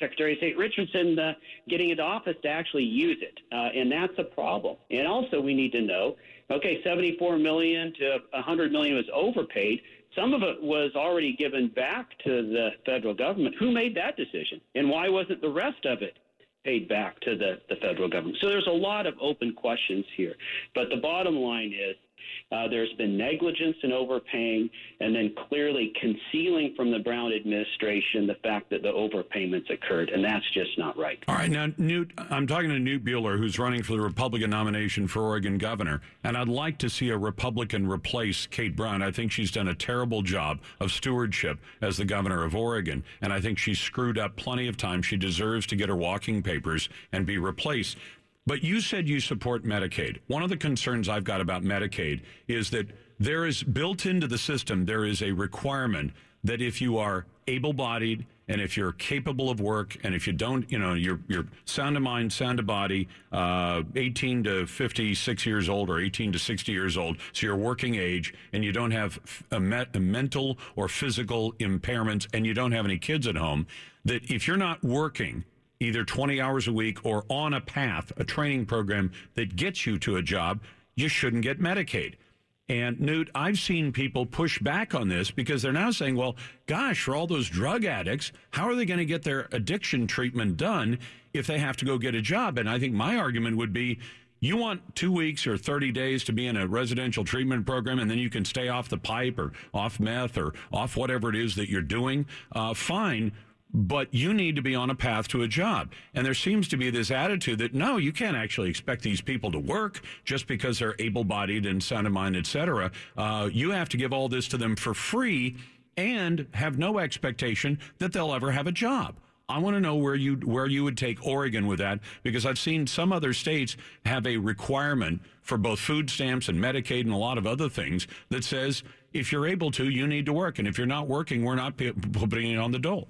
Secretary of State Richardson uh, getting into office to actually use it, uh, and that's a problem. And also, we need to know, okay, seventy-four million to one hundred million was overpaid. Some of it was already given back to the federal government. Who made that decision, and why wasn't the rest of it paid back to the, the federal government? So there's a lot of open questions here. But the bottom line is uh, there's been negligence in overpaying, and then clearly concealing from the Brown administration the fact that the overpayments occurred, and that's just not right. All right, now, Newt, I'm talking to Newt Buehler, who's running for the Republican nomination for Oregon governor, and I'd like to see a Republican replace Kate Brown. I think she's done a terrible job of stewardship as the governor of Oregon, and I think she's screwed up plenty of times. She deserves to get her walking papers and be replaced. But you said you support Medicaid. One of the concerns I've got about Medicaid is that there is built into the system, there is a requirement that if you are able-bodied and if you're capable of work and if you don't, you know, you're, you're sound of mind, sound of body, uh, eighteen to fifty-six years old or eighteen to sixty years old, so you're working age and you don't have a, me- a mental or physical impairments and you don't have any kids at home, that if you're not working either twenty hours a week or on a path, a training program that gets you to a job, you shouldn't get Medicaid. And Newt, I've seen people push back on this because they're now saying, well, gosh, for all those drug addicts, how are they going to get their addiction treatment done if they have to go get a job? And I think my argument would be, you want two weeks or thirty days to be in a residential treatment program and then you can stay off the pipe or off meth or off whatever it is that you're doing, uh, fine. But you need to be on a path to a job. And there seems to be this attitude that, no, you can't actually expect these people to work just because they're able-bodied and sound of mind, et cetera. Uh, you have to give all this to them for free and have no expectation that they'll ever have a job. I want to know where you where you would take Oregon with that, because I've seen some other states have a requirement for both food stamps and Medicaid and a lot of other things that says if you're able to, you need to work. And if you're not working, we're not p- putting it on the dole.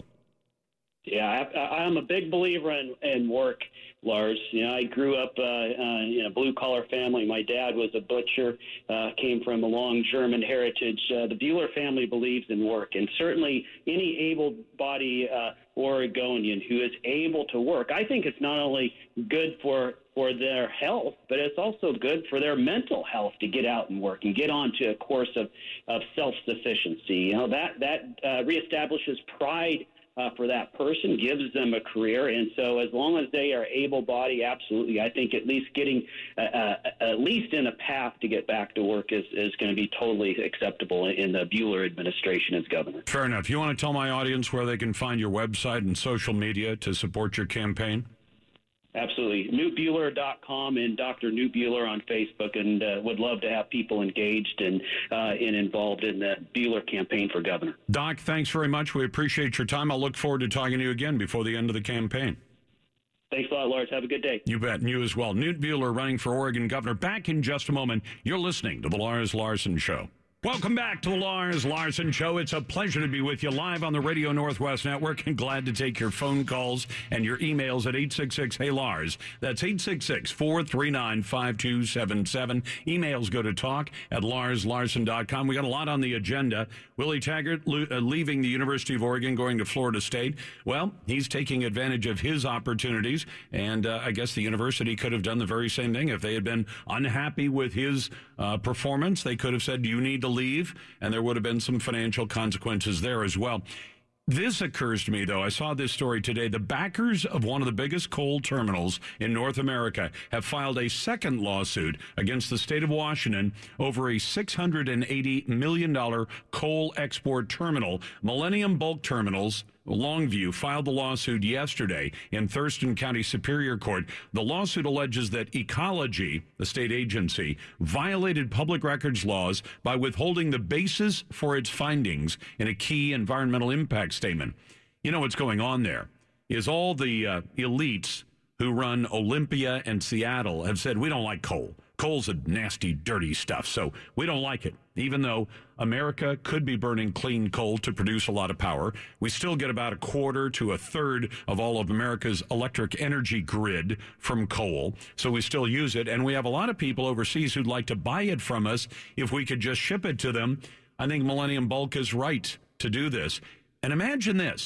Yeah, I, I'm a big believer in, in work, Lars. You know, I grew up uh, uh, in a blue-collar family. My dad was a butcher, uh, came from a long German heritage. Uh, the Buehler family believes in work, and certainly any able-bodied uh, Oregonian who is able to work, I think it's not only good for for their health, but it's also good for their mental health to get out and work and get onto a course of, of self-sufficiency. You know, that, that uh, reestablishes pride Uh, for that person, gives them a career. And so as long as they are able-bodied, absolutely, I think at least getting uh, uh, at least in a path to get back to work is, is going to be totally acceptable in the Buehler administration as governor. Fair enough. You want to tell my audience where they can find your website and social media to support your campaign? Absolutely. Newt Buehler dot com and Doctor Newt Buehler on Facebook, and uh, would love to have people engaged and, uh, and involved in the Buehler campaign for governor. Doc, thanks very much. We appreciate your time. I'll look forward to talking to you again before the end of the campaign. Thanks a lot, Lars. Have a good day. You bet. And you as well. Newt Buehler running for Oregon governor. Back in just a moment. You're listening to The Lars Larson Show. Welcome back to the Lars Larson Show. It's a pleasure to be with you live on the Radio Northwest Network, and glad to take your phone calls and your emails at eight six six, hey Lars. That's eight six six, four three nine, five two seven seven. Emails go to talk at lars larson dot com. We got a lot on the agenda. Willie Taggart lo- uh, leaving the University of Oregon, going to Florida State. Well, he's taking advantage of his opportunities, and uh, I guess the university could have done the very same thing. If they had been unhappy with his uh, performance, they could have said, you need to leave, and there would have been some financial consequences there as well. This occurs to me, though. I saw this story today. The backers of one of the biggest coal terminals in North America have filed a second lawsuit against the state of Washington over a six hundred eighty million dollars coal export terminal. Millennium Bulk Terminals, Longview, filed the lawsuit yesterday in Thurston County Superior Court. The lawsuit alleges that Ecology, the state agency, violated public records laws by withholding the basis for its findings in a key environmental impact statement. You know what's going on there is all the uh, elites who run Olympia and Seattle have said, we don't like coal. Coal's a nasty, dirty stuff, so we don't like it. Even though America could be burning clean coal to produce a lot of power, we still get about a quarter to a third of all of America's electric energy grid from coal, so we still use it. And we have a lot of people overseas who'd like to buy it from us if we could just ship it to them. I think Millennium Bulk is right to do this. And imagine this.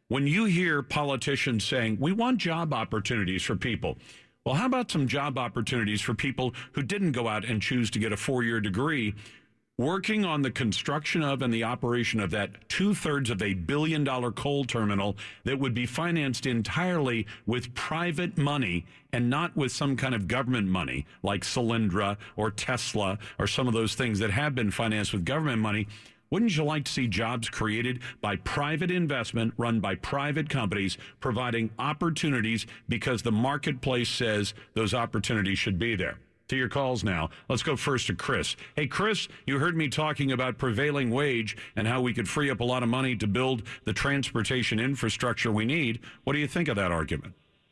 when you hear politicians saying, we want job opportunities for people, well, how about some job opportunities for people who didn't go out and choose to get a four-year degree, working on the construction of and the operation of that two-thirds of a billion-dollar coal terminal that would be financed entirely with private money and not with some kind of government money like Solyndra or Tesla or some of those things that have been financed with government money? Wouldn't you like to see jobs created by private investment run by private companies providing opportunities because the marketplace says those opportunities should be there? To your calls now. Let's go first to Chris. Hey, Chris, you heard me talking about prevailing wage and how we could free up a lot of money to build the transportation infrastructure we need. What do you think of that argument?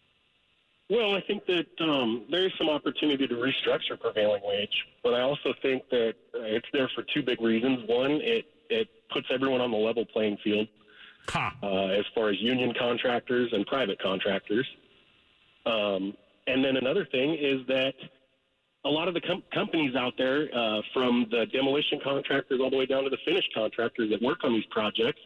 Well, I think that um, there's some opportunity to restructure prevailing wage, but I also think that uh, it's there for two big reasons. One, it, it puts everyone on the level playing field huh. uh, as far as union contractors and private contractors. Um, and then another thing is that a lot of the com- companies out there, uh, from the demolition contractors all the way down to the finished contractors that work on these projects,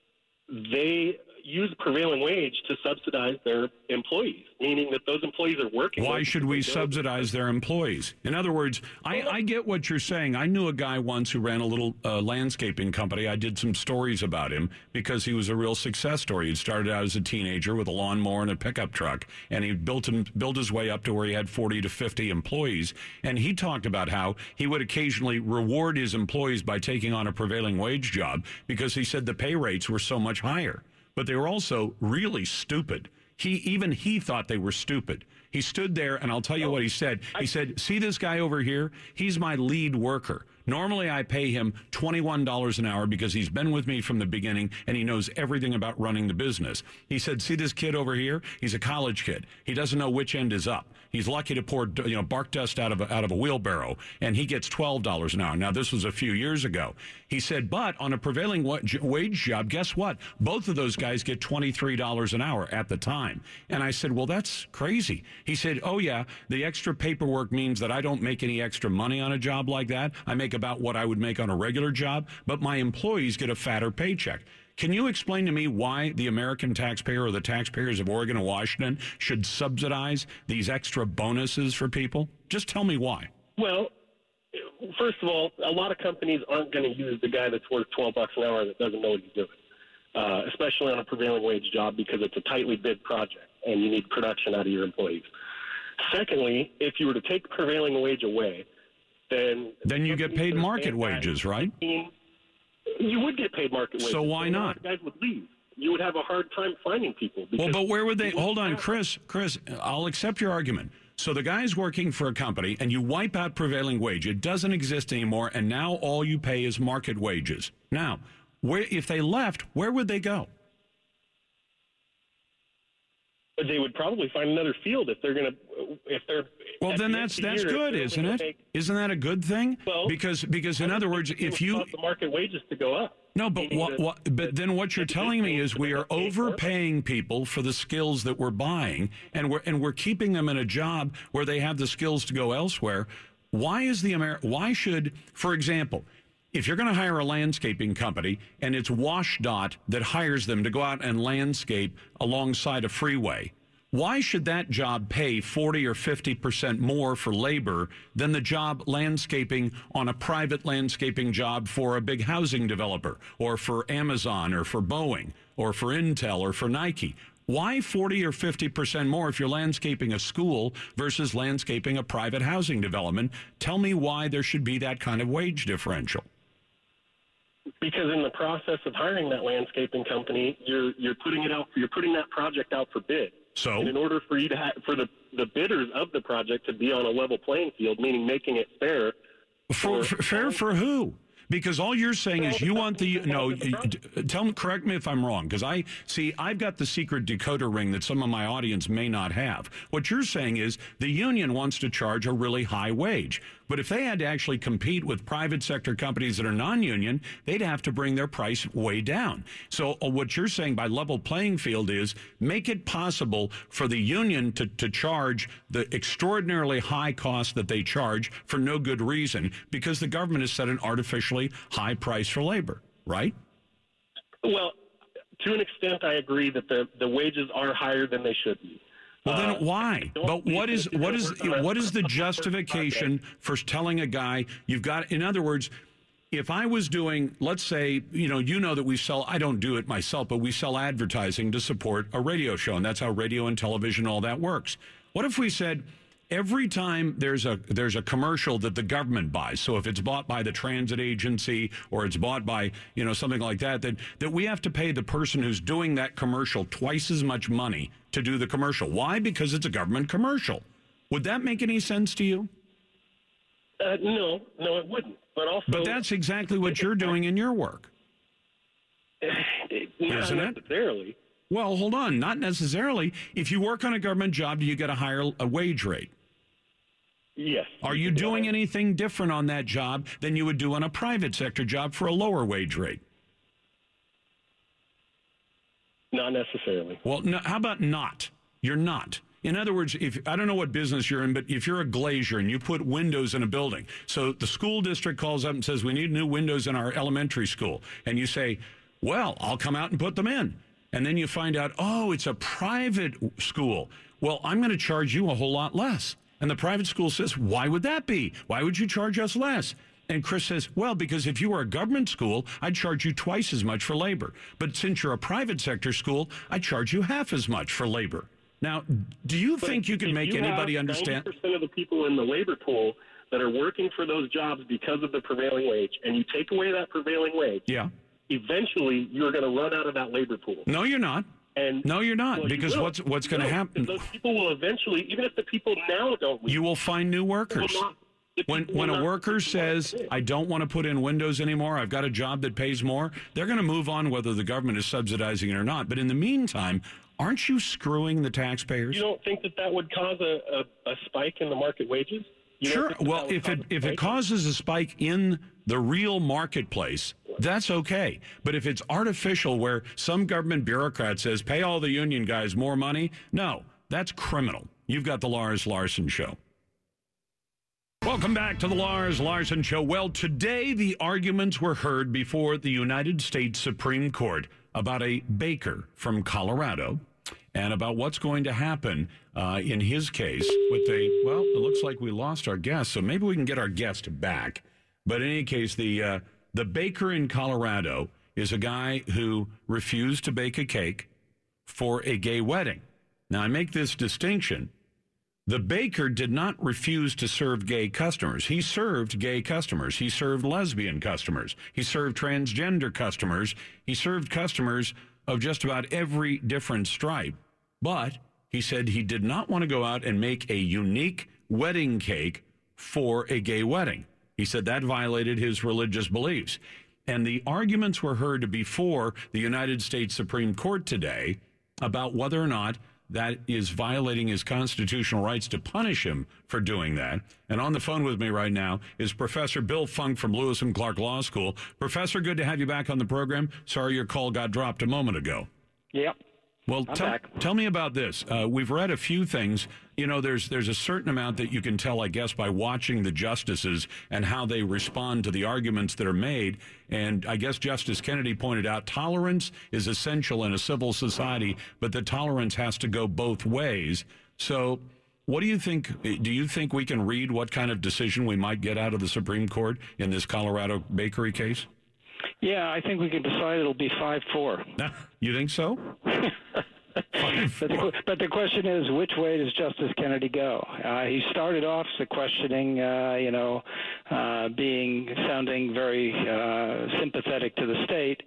they use prevailing wage to subsidize their employees, meaning that those employees are working. Why should we subsidize their employees? In other words, I, I get what you're saying. I knew a guy once who ran a little uh, landscaping company. I did some stories about him because he was a real success story. He started out as a teenager with a lawnmower and a pickup truck, and he built him, built his way up to where he had forty to fifty employees. And he talked about how he would occasionally reward his employees by taking on a prevailing wage job because he said the pay rates were so much higher. But they were also really stupid. He even he thought they were stupid. He stood there, and I'll tell you what he said. He said, see this guy over here? He's my lead worker. Normally, I pay him twenty-one dollars an hour because he's been with me from the beginning, and he knows everything about running the business. He said, see this kid over here? He's a college kid. He doesn't know which end is up. He's lucky to pour, you know, bark dust out of a, out of a wheelbarrow, and he gets twelve dollars an hour. Now, this was a few years ago. He said, but on a prevailing wage job, guess what? Both of those guys get twenty-three dollars an hour at the time. And I said, well, that's crazy. He said, oh, yeah, the extra paperwork means that I don't make any extra money on a job like that. I make about what I would make on a regular job, but my employees get a fatter paycheck. Can you explain to me why the American taxpayer or the taxpayers of Oregon and Washington should subsidize these extra bonuses for people? Just tell me why. Well, first of all, a lot of companies aren't going to use the guy that's worth twelve bucks an hour that doesn't know what he's doing, uh, especially on a prevailing wage job because it's a tightly bid project and you need production out of your employees. Secondly, if you were to take prevailing wage away, then... Then you get paid market wages, right? You would get paid market wages. So why not? A lot of guys would leave. You would have a hard time finding people. Well, but where would they? Hold on, Chris. Chris, I'll accept your argument. So the guy's working for a company, and you wipe out prevailing wage. It doesn't exist anymore, and now all you pay is market wages. Now, where if they left, where would they go? They would probably find another field if they're going to. If they're well, then that's that's year, good, isn't it? Make, isn't that a good thing? Well, because because in other words, if you the market wages to go up. No, but what, what? But then what you're telling me is we are overpaying people for the skills that we're buying, and we're and we're keeping them in a job where they have the skills to go elsewhere. Why is the Amer? Why should, for example, if you're going to hire a landscaping company and it's WashDOT that hires them to go out and landscape alongside a freeway, why should that job pay forty or fifty percent more for labor than the job landscaping on a private landscaping job for a big housing developer or for Amazon or for Boeing or for Intel or for Nike? Why forty or fifty percent more if you're landscaping a school versus landscaping a private housing development? Tell me why there should be that kind of wage differential. Because in the process of hiring that landscaping company, you're you're putting it out. You're putting that project out for bid. So, and in order for you to have for the, the bidders of the project to be on a level playing field, meaning making it fair. For, for fair for who? Because all you're saying is you want the no. Tell me, correct me if I'm wrong. Because I see, I've got the secret decoder ring that some of my audience may not have. What you're saying is the union wants to charge a really high wage, but if they had to actually compete with private sector companies that are non-union, they'd have to bring their price way down. So uh, what you're saying by level playing field is make it possible for the union to to charge the extraordinarily high cost that they charge for no good reason because the government has set an artificial high price for labor, right? Well, to an extent, I agree that the, the wages are higher than they should be. Well, then Uh, why? But what is what is what is the justification for telling a guy you've got? In other words, if I was doing, let's say, you know, you know that we sell. I don't do it myself, but we sell advertising to support a radio show, and that's how radio and television, all that works. What if we said, every time there's a there's a commercial that the government buys, so if it's bought by the transit agency or it's bought by, you know, something like that, that, that we have to pay the person who's doing that commercial twice as much money to do the commercial. Why? Because it's a government commercial. Would that make any sense to you? Uh, no, no, it wouldn't. But also, But that's exactly what you're doing in your work, not isn't it? necessarily. Well, hold on. Not necessarily. If you work on a government job, do you get a higher a wage rate? Yes. Are you doing anything different on that job than you would do on a private sector job for a lower wage rate? Not necessarily. Well, no, how about not? You're not. In other words, if I don't know what business you're in, but if you're a glazier and you put windows in a building, so the school district calls up and says, we need new windows in our elementary school. And you say, well, I'll come out and put them in. And then you find out, oh, it's a private school. Well, I'm going to charge you a whole lot less. And the private school says, why would that be? Why would you charge us less? And Chris says, well, because if you were a government school, I'd charge you twice as much for labor. But since you're a private sector school, I charge you half as much for labor. Now, do you But think you can if make you anybody have understand? ninety percent of the people in the labor pool that are working for those jobs because of the prevailing wage, and you take away that prevailing wage, Yeah. eventually you're going to run out of that labor pool. No, you're not. And no, you're not. well, you because will. what's what's You going to will, happen? because those people will eventually, even if the people now don't leave, You will find new workers. will not- the When people when will a not- worker says, I don't want to put in windows anymore, I've got a job that pays more, they're going to move on whether the government is subsidizing it or not. But in the meantime, aren't you screwing the taxpayers? You don't think that that would cause a, a, a spike in the market wages? You don't Sure. think that Well, that would if cause it a if it spike? causes a spike in the real marketplace, that's okay. But if it's artificial where some government bureaucrat says, pay all the union guys more money, no, that's criminal. You've got the Lars Larson Show. Welcome back to the Lars Larson Show. Well, today the arguments were heard before the United States Supreme Court about a baker from Colorado and about what's going to happen uh, in his case with a, well, it looks like we lost our guest, so maybe we can get our guest back. But in any case, the uh, the baker in Colorado is a guy who refused to bake a cake for a gay wedding. Now, I make this distinction. The baker did not refuse to serve gay customers. He served gay customers. He served lesbian customers. He served transgender customers. He served customers of just about every different stripe. But he said he did not want to go out and make a unique wedding cake for a gay wedding. He said that violated his religious beliefs. And the arguments were heard before the United States Supreme Court today about whether or not that is violating his constitutional rights to punish him for doing that. And on the phone with me right now is Professor Bill Funk from Lewis and Clark Law School. Professor, good to have you back on the program. Sorry your call got dropped a moment ago. Yep. Well, tell, tell me about this. Uh, we've read a few things. You know, there's there's a certain amount that you can tell, I guess, by watching the justices and how they respond to the arguments that are made. And I guess Justice Kennedy pointed out tolerance is essential in a civil society, but the tolerance has to go both ways. So what do you think? Do you think we can read what kind of decision we might get out of the Supreme Court in this Colorado bakery case? Yeah, I think we can decide it'll be five four. You think so? But the, but the question is, which way does Justice Kennedy go? Uh, he started off the questioning, uh, you know, uh, being sounding very uh, sympathetic to the state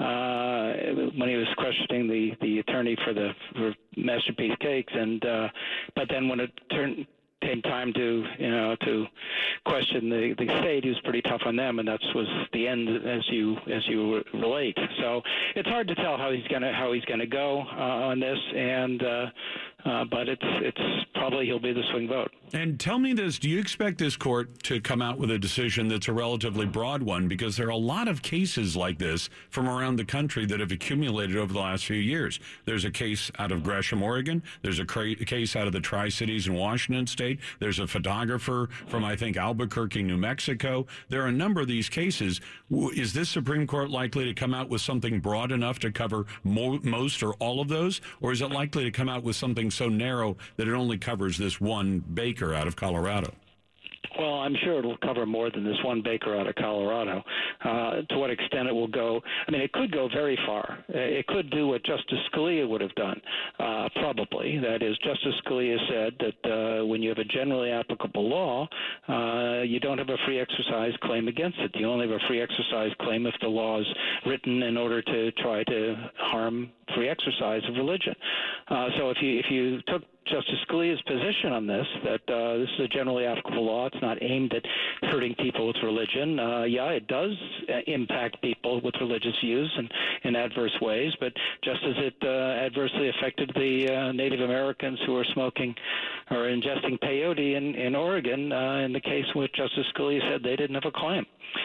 uh, when he was questioning the, the attorney for the for Masterpiece Cakes, and uh, but then when it turned. came time to, you know, to question the, the state, he was pretty tough on them, and that was the end, as you as you relate. So it's hard to tell how he's gonna how he's gonna go uh, on this, and uh, uh, but it's it's probably he'll be the swing vote. And tell me this, do you expect this court to come out with a decision that's a relatively broad one? Because there are a lot of cases like this from around the country that have accumulated over the last few years. There's a case out of Gresham, Oregon. There's a cra- case out of the Tri-Cities in Washington State. There's a photographer from, I think, Albuquerque, New Mexico. There are a number of these cases. Is this Supreme Court likely to come out with something broad enough to cover mo- most or all of those? Or is it likely to come out with something so narrow that it only covers this one baker out of Colorado? Well, I'm sure it'll cover more than this one baker out of Colorado. Uh, to what extent it will go, I mean, it could go very far. It could do what Justice Scalia would have done, uh, probably. That is, Justice Scalia said that uh, when you have a generally applicable law, uh, you don't have a free exercise claim against it. You only have a free exercise claim if the law is written in order to try to harm free exercise of religion. Uh, so if you if you took Justice Scalia's position on this, that uh, this is a generally applicable law, it's not aimed at hurting people with religion. Uh, yeah, it does impact people with religious views in, in adverse ways, but just as it uh, adversely affected the uh, Native Americans who are smoking or ingesting peyote in, in Oregon, uh, in the case which Justice Scalia said they didn't have a claim.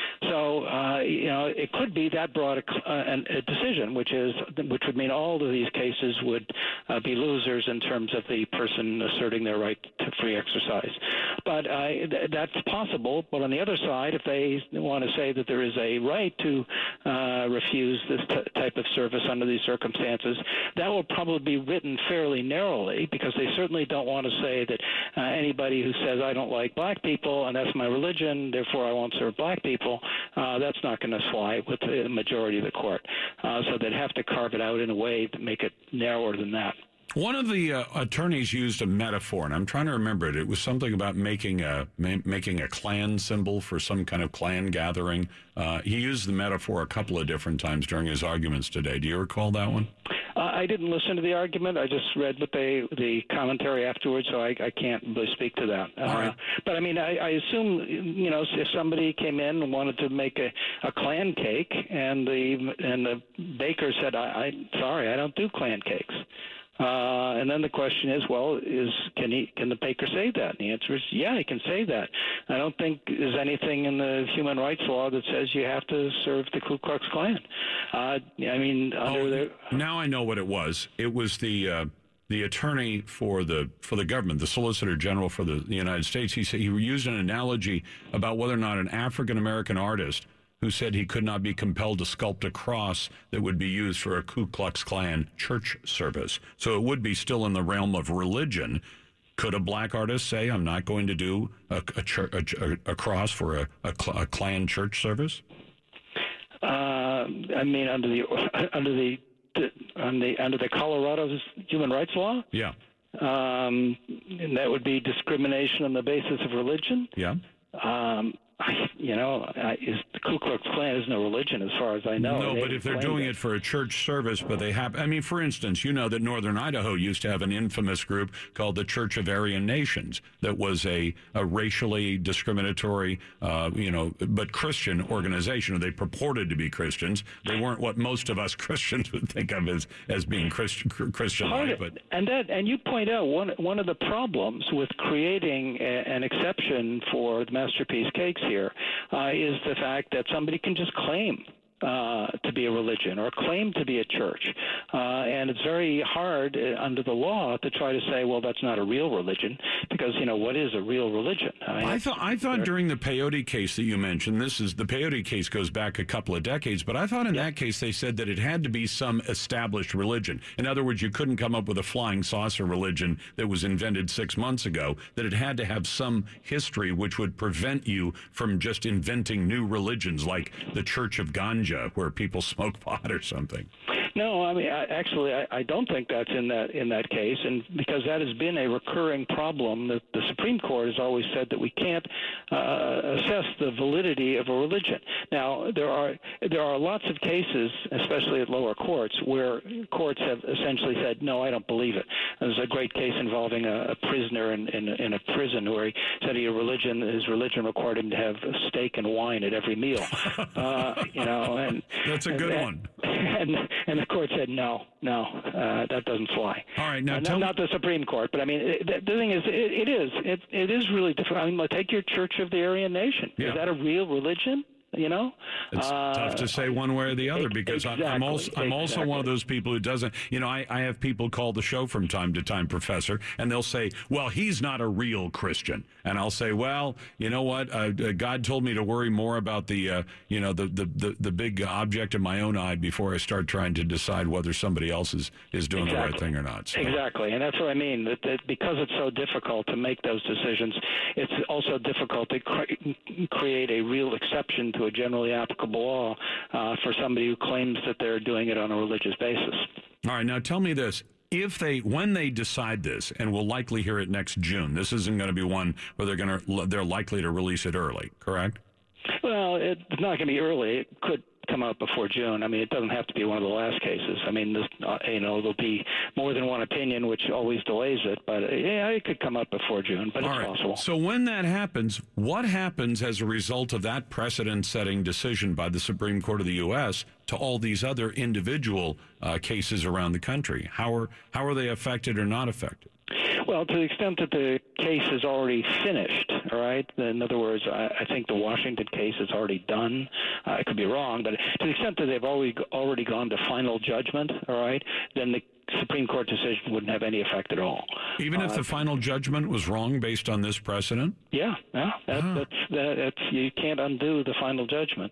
So, uh, you know, it could be that broad a, a, a decision, which is which would mean all of these cases would uh, be losers in terms of the person asserting their right to free exercise. But uh, th- that's possible. But on the other side, if they want to say that there is a right to uh, refuse this t- type of service under these circumstances, that will probably be written fairly narrowly, because they certainly don't want to say that uh, anybody who says, I don't like black people and that's my religion, therefore I won't serve black people, uh, that's not going to fly with the majority of the court. Uh, so they'd have to carve it out in a way to make it narrower than that. One of the uh, attorneys used a metaphor, and I'm trying to remember it. It was something about making a ma- making a Klan symbol for some kind of Klan gathering. Uh, he used the metaphor a couple of different times during his arguments today. Do you recall that one? Uh, I didn't listen to the argument. I just read what they the commentary afterwards, so I, I can't really speak to that. All right. Uh, but I mean, I, I assume, you know, if somebody came in and wanted to make a, a Klan cake, and the and the baker said, I, I sorry, I don't do Klan cakes. Uh, and then the question is, well, is can he can the baker say that? And the answer is, yeah, he can say that. I don't think there's anything in the human rights law that says you have to serve the Ku Klux Klan. Uh, I mean, under oh, the now I know what it was. It was the uh, the attorney for the for the government, the Solicitor General for the, the United States. He said he used an analogy about whether or not an African American artist who said he could not be compelled to sculpt a cross that would be used for a Ku Klux Klan church service. So it would be still in the realm of religion. Could a black artist say, I'm not going to do a, a, church, a, a cross for a, a, a Klan church service? Uh, I mean, under the under the, under the under the Colorado's human rights law? Yeah. Um, and that would be discrimination on the basis of religion? Yeah. Um, you know, is the Ku Klux Klan is no religion as far as I know. No, they but if they're doing it. it for a church service, but they have, I mean, for instance, you know that Northern Idaho used to have an infamous group called the Church of Aryan Nations that was a, a racially discriminatory, uh, you know, but Christian organization. They purported to be Christians. They weren't what most of us Christians would think of as, as being Christian, Christian-like. But and that, and you point out one one of the problems with creating a, an exception for the Masterpiece Cakes here uh, is the fact that somebody can just claim uh, to be a religion or claim to be a church. Uh, and it's very hard uh, under the law to try to say, well, that's not a real religion, because, you know, what is a real religion? I, mean, I thought I thought during the peyote case that you mentioned, this is the peyote case goes back a couple of decades, but I thought in yeah. that case they said that it had to be some established religion. In other words, you couldn't come up with a flying saucer religion that was invented six months ago, that it had to have some history which would prevent you from just inventing new religions like the Church of Ganja, where people smoke pot or something. No, I mean, I, actually, I, I don't think that's in that in that case, and because that has been a recurring problem. That the Supreme Court has always said that we can't uh, assess the validity of a religion. Now, there are there are lots of cases, especially at lower courts, where courts have essentially said, "No, I don't believe it." There's a great case involving a, a prisoner in, in in a prison where he said he religion his religion required him to have steak and wine at every meal. uh, you know, and that's a good and, one. and and the court said no, no, uh, that doesn't fly. All right, now uh, tell not, not the Supreme Court, but I mean, it, the, the thing is, it, it is, it it is really different. I mean, like, take your Church of the Aryan Nation. Yeah. Is that a real religion? You know, it's uh, tough to say one way or the other because exactly, I'm also I'm exactly. also one of those people who doesn't. You know, I, I have people call the show from time to time, Professor, and they'll say, "Well, he's not a real Christian," and I'll say, "Well, you know what? Uh, God told me to worry more about the uh, you know the, the the the big object in my own eye before I start trying to decide whether somebody else is is doing exactly. the right thing or not." So. Exactly, and that's what I mean. That, that because it's so difficult to make those decisions, it's also difficult to cre- create a real exception to a generally applicable law uh, for somebody who claims that they're doing it on a religious basis. All right, now tell me this. If they, when they decide this, and we'll likely hear it next June, this isn't going to be one where they're going to, they're likely to release it early, correct? Well, it's not going to be early. It could come out before June. I mean, it doesn't have to be one of the last cases. I mean, this, uh, you know, there'll be more than one opinion, which always delays it. But, uh, yeah, it could come out before June, but All it's right. possible. So when that happens, what happens as a result of that precedent-setting decision by the Supreme Court of the U S to all these other individual uh, cases around the country? How are how are they affected or not affected? Well, to the extent that the case is already finished, all right? In other words, I, I think the Washington case is already done. Uh, I could be wrong, but to the extent that they've already already gone to final judgment, all right, then the Supreme Court decision wouldn't have any effect at all. Even if uh, the final judgment was wrong based on this precedent? Yeah, yeah, that, huh. that's, that, that's you can't undo the final judgment.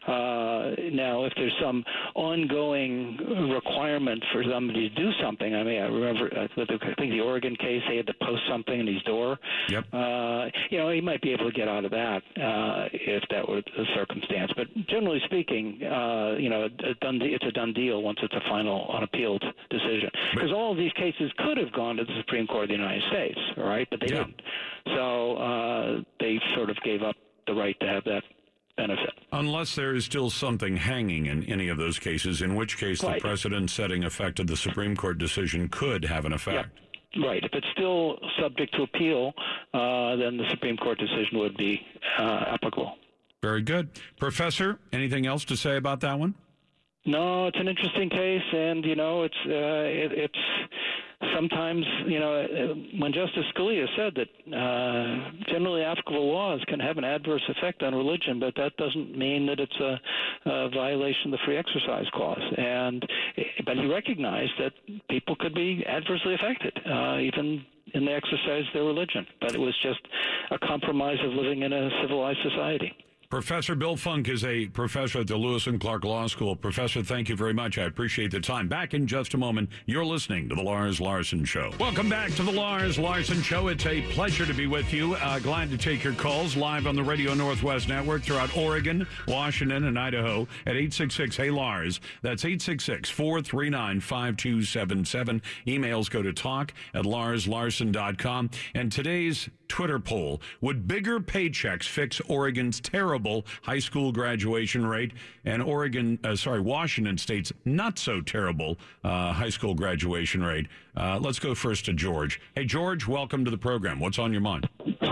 Uh, now, if there's some ongoing requirement for somebody to do something, I mean, I remember, I think the Oregon case, they had to post something in his door. Yep. Uh, you know, he might be able to get out of that uh, if that were the circumstance. But generally speaking, uh, you know, a done, it's a done deal once it's a final unappealed decision. Because all of these cases could have gone to the Supreme Court of the United States, all right, but they yeah. didn't. So uh, they sort of gave up the right to have that benefit. Unless there is still something hanging in any of those cases, in which case right. the precedent-setting effect of the Supreme Court decision could have an effect. Yep. Right. If it's still subject to appeal, uh, then the Supreme Court decision would be uh, applicable. Very good. Professor, anything else to say about that one? No, it's an interesting case, and, you know, it's uh, it, it's sometimes, you know, when Justice Scalia said that uh, generally applicable laws can have an adverse effect on religion, but that doesn't mean that it's a, a violation of the Free Exercise Clause. And but he recognized that people could be adversely affected, uh, even in the exercise of their religion. But it was just a compromise of living in a civilized society. Professor Bill Funk is a professor at the Lewis and Clark Law School. Professor, thank you very much. I appreciate the time. Back in just a moment, you're listening to The Lars Larson Show. Welcome back to The Lars Larson Show. It's a pleasure to be with you. Uh, glad to take your calls live on the Radio Northwest Network throughout Oregon, Washington, and Idaho at eight six six, hey Lars. That's eight six six, four three nine, five two seven seven. Emails go to talk at lars larson dot com. And today's Twitter poll: would bigger paychecks fix Oregon's terrible high school graduation rate and Oregon, uh, sorry, Washington State's not so terrible uh, high school graduation rate? Uh, let's go first to George. Hey, George, welcome to the program. What's on your mind?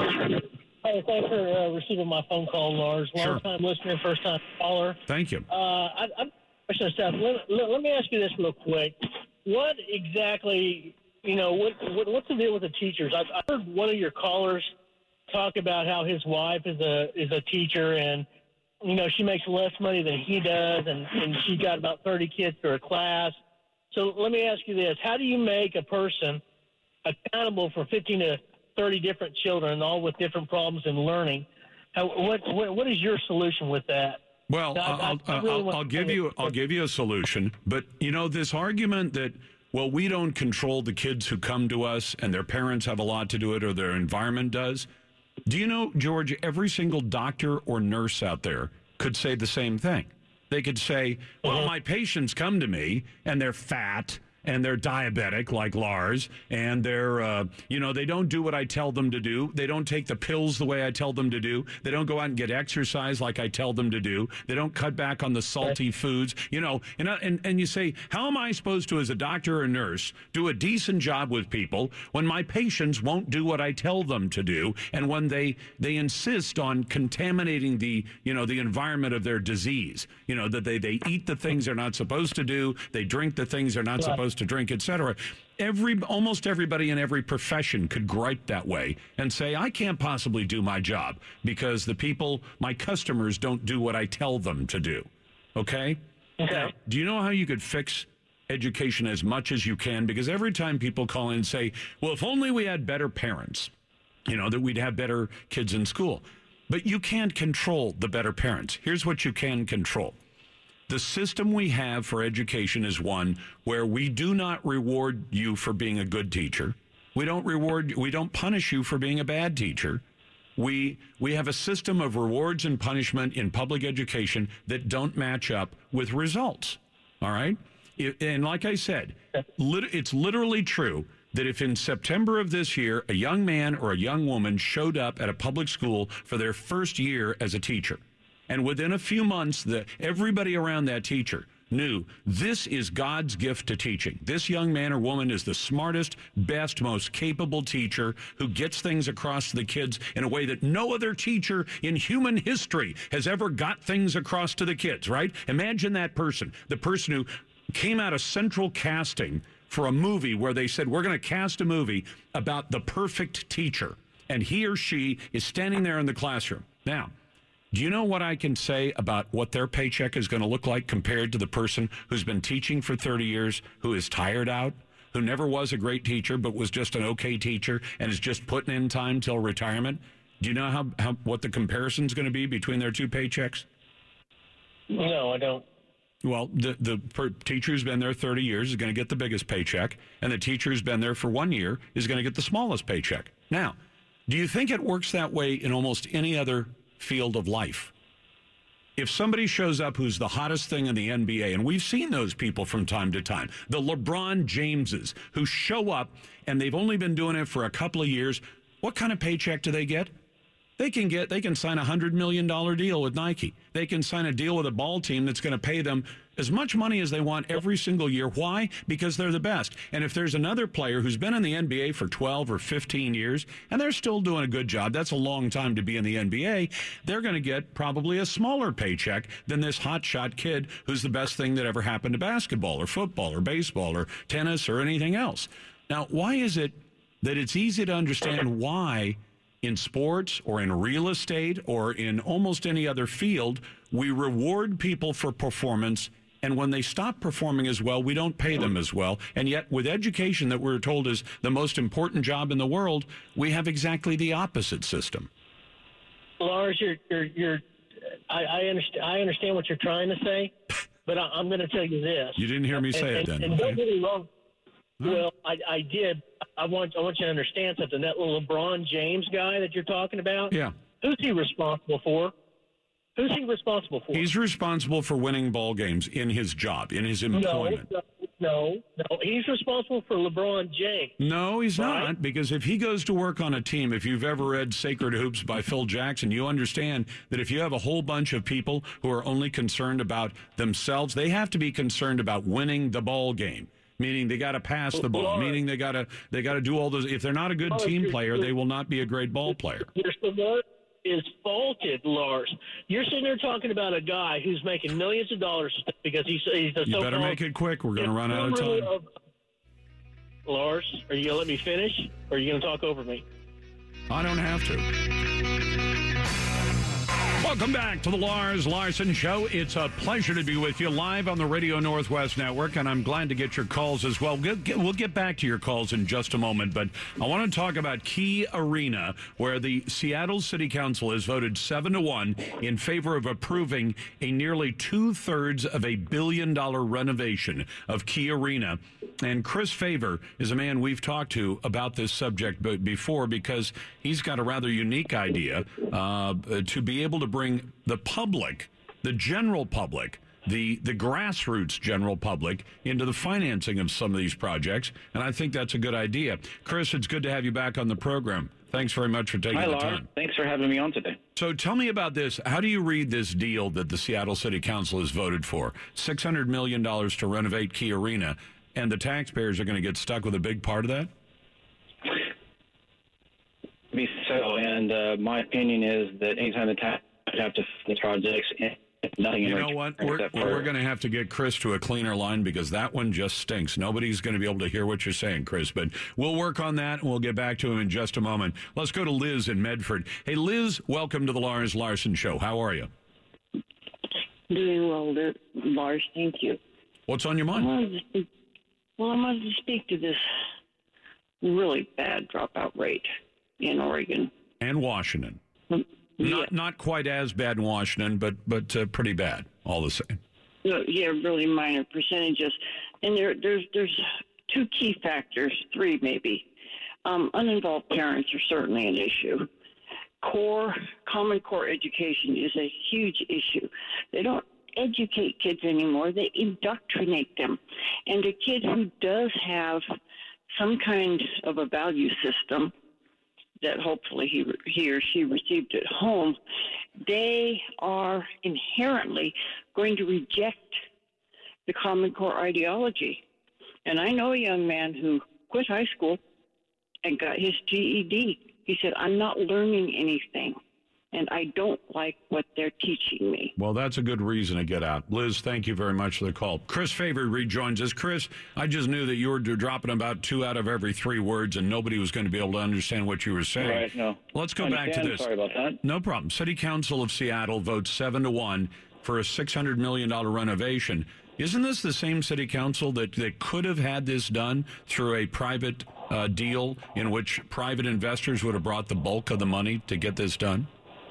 Hey, thanks for uh, receiving my phone call, Lars. Long Sure. time listener, first time caller. Thank you. Uh, I, I'm question stuff. Let, let, let me ask you this real quick. What exactly, you know, what, what what's the deal with the teachers? I've, I heard one of your callers talk about how his wife is a is a teacher, and you know she makes less money than he does, and, and she's got about thirty kids to her class. So let me ask you this: how do you make a person accountable for fifteen to thirty different children, all with different problems in learning? How, what, what what is your solution with that? Well, I, I'll, I really I'll, I'll give you I'll give you a solution, but you know this argument that, well, we don't control the kids who come to us and their parents have a lot to do it or their environment does. Do you know, George, every single doctor or nurse out there could say the same thing. They could say, well, my patients come to me and they're fat and they're diabetic like Lars, and they're, uh, you know, they don't do what I tell them to do. They don't take the pills the way I tell them to do. They don't go out and get exercise like I tell them to do. They don't cut back on the salty foods, you know, and, and, and you say, how am I supposed to, as a doctor or a nurse, do a decent job with people when my patients won't do what I tell them to do, and when they, they insist on contaminating the, you know, the environment of their disease, you know, that they, they eat the things they're not supposed to do, they drink the things they're not supposed to drink, et cetera. Every, almost everybody in every profession could gripe that way and say, I can't possibly do my job because the people, my customers, don't do what I tell them to do. Okay? Okay. Now, do you know how you could fix education as much as you can? Because every time people call in and say, well, if only we had better parents, you know, that we'd have better kids in school. But you can't control the better parents. Here's what you can control. The system we have for education is one where we do not reward you for being a good teacher. We don't reward, we don't punish you for being a bad teacher. We we have a system of rewards and punishment in public education that don't match up with results. All right? It, and like I said, lit, it's literally true that if in September of this year, a young man or a young woman showed up at a public school for their first year as a teacher, and within a few months, the, everybody around that teacher knew this is God's gift to teaching. This young man or woman is the smartest, best, most capable teacher who gets things across to the kids in a way that no other teacher in human history has ever got things across to the kids, right? Imagine that person, the person who came out of central casting for a movie where they said, we're going to cast a movie about the perfect teacher. And he or she is standing there in the classroom. Now, do you know what I can say about what their paycheck is going to look like compared to the person who's been teaching for thirty years, who is tired out, who never was a great teacher but was just an okay teacher and is just putting in time till retirement? Do you know how, how what the comparison is going to be between their two paychecks? No, I don't. Well, the, the per, teacher who's been there thirty years is going to get the biggest paycheck, and the teacher who's been there for one year is going to get the smallest paycheck. Now, do you think it works that way in almost any other field of life? If somebody shows up who's the hottest thing in the N B A, and we've seen those people from time to time, the LeBron Jameses who show up and they've only been doing it for a couple of years, what kind of paycheck do they get? They can get, they can sign a one hundred million dollars deal with Nike. They can sign a deal with a ball team that's going to pay them as much money as they want every single year. Why? Because they're the best. And if there's another player who's been in the N B A for twelve or fifteen years, and they're still doing a good job, that's a long time to be in the N B A, they're going to get probably a smaller paycheck than this hotshot kid who's the best thing that ever happened to basketball or football or baseball or tennis or anything else. Now, why is it that it's easy to understand why in sports or in real estate or in almost any other field, we reward people for performance, and when they stop performing as well, we don't pay them as well. And yet with education that we're told is the most important job in the world, we have exactly the opposite system. Lars, you're, you're, you're I, I, understand, I understand what you're trying to say, but I, I'm going to tell you this. You didn't hear me say and, it, then. And, and don't get me wrong. Well, I, I did. I want I want you to understand something. That little LeBron James guy that you're talking about, yeah, who's he responsible for? Who's he responsible for? He's responsible for winning ball games in his job, in his employment. No, no, no. He's responsible for LeBron James. No, he's right? not, because if he goes to work on a team, if you've ever read Sacred Hoops by Phil Jackson, you understand that if you have a whole bunch of people who are only concerned about themselves, they have to be concerned about winning the ball game. Meaning they got to pass the ball. Lars, meaning they got to they got to do all those. If they're not a good Lars, team player, they will not be a great ball player. Your support is faulted, Lars. You're sitting there talking about a guy who's making millions of dollars because he's he's a You so-called better make it quick. We're going to run out of time. Of, Lars, are you going to let me finish, or are you going to talk over me? I don't have to. Welcome back to the Lars Larson Show. It's a pleasure to be with you live on the Radio Northwest Network, and I'm glad to get your calls as well. We'll get, we'll get back to your calls in just a moment, but I want to talk about Key Arena, where the Seattle City Council has voted seven to one in favor of approving a nearly two-thirds of a billion-dollar renovation of Key Arena. And Chris Favor is a man we've talked to about this subject before because he's got a rather unique idea uh, to be able to bring the public, the general public, the, the grassroots general public into the financing of some of these projects, and I think that's a good idea. Chris, it's good to have you back on the program. Thanks very much for taking Hi, the Laura. time. Thanks for having me on today. So tell me about this. How do you read this deal that the Seattle City Council has voted for? six hundred million dollars to renovate Key Arena, and the taxpayers are going to get stuck with a big part of that? Be so, and uh, my opinion is that anytime the tax have to fund the projects, and nothing in You know return what? We're, except for- we're going to have to get Chris to a cleaner line because that one just stinks. Nobody's going to be able to hear what you're saying, Chris, but we'll work on that, and we'll get back to him in just a moment. Let's go to Liz in Medford. Hey, Liz, welcome to the Lars Larson Show. How are you? Doing well, Lars. Thank you. What's on your mind? I wanted to speak, well, I wanted to speak to this really bad dropout rate in Oregon. And Washington. Yeah. Not not quite as bad in Washington, but but uh, pretty bad, all the same. Yeah, really minor percentages. And there, there's there's two key factors, three maybe. Um, uninvolved parents are certainly an issue. Core, Common Core education is a huge issue. They don't educate kids anymore. They indoctrinate them. And a kid who does have some kind of a value system that hopefully he, he or she received at home, they are inherently going to reject the Common Core ideology. And I know a young man who quit high school and got his G E D. He said, I'm not learning anything, and I don't like what they're teaching me. Well, that's a good reason to get out. Liz, thank you very much for the call. Chris Favor rejoins us. Chris, I just knew that you were dropping about two out of every three words, and nobody was going to be able to understand what you were saying. Right, no. Let's go I back to understand. this. Sorry about that. No problem. City Council of Seattle votes seven to one for a six hundred million dollars renovation. Isn't this the same city council that, that could have had this done through a private uh, deal in which private investors would have brought the bulk of the money to get this done?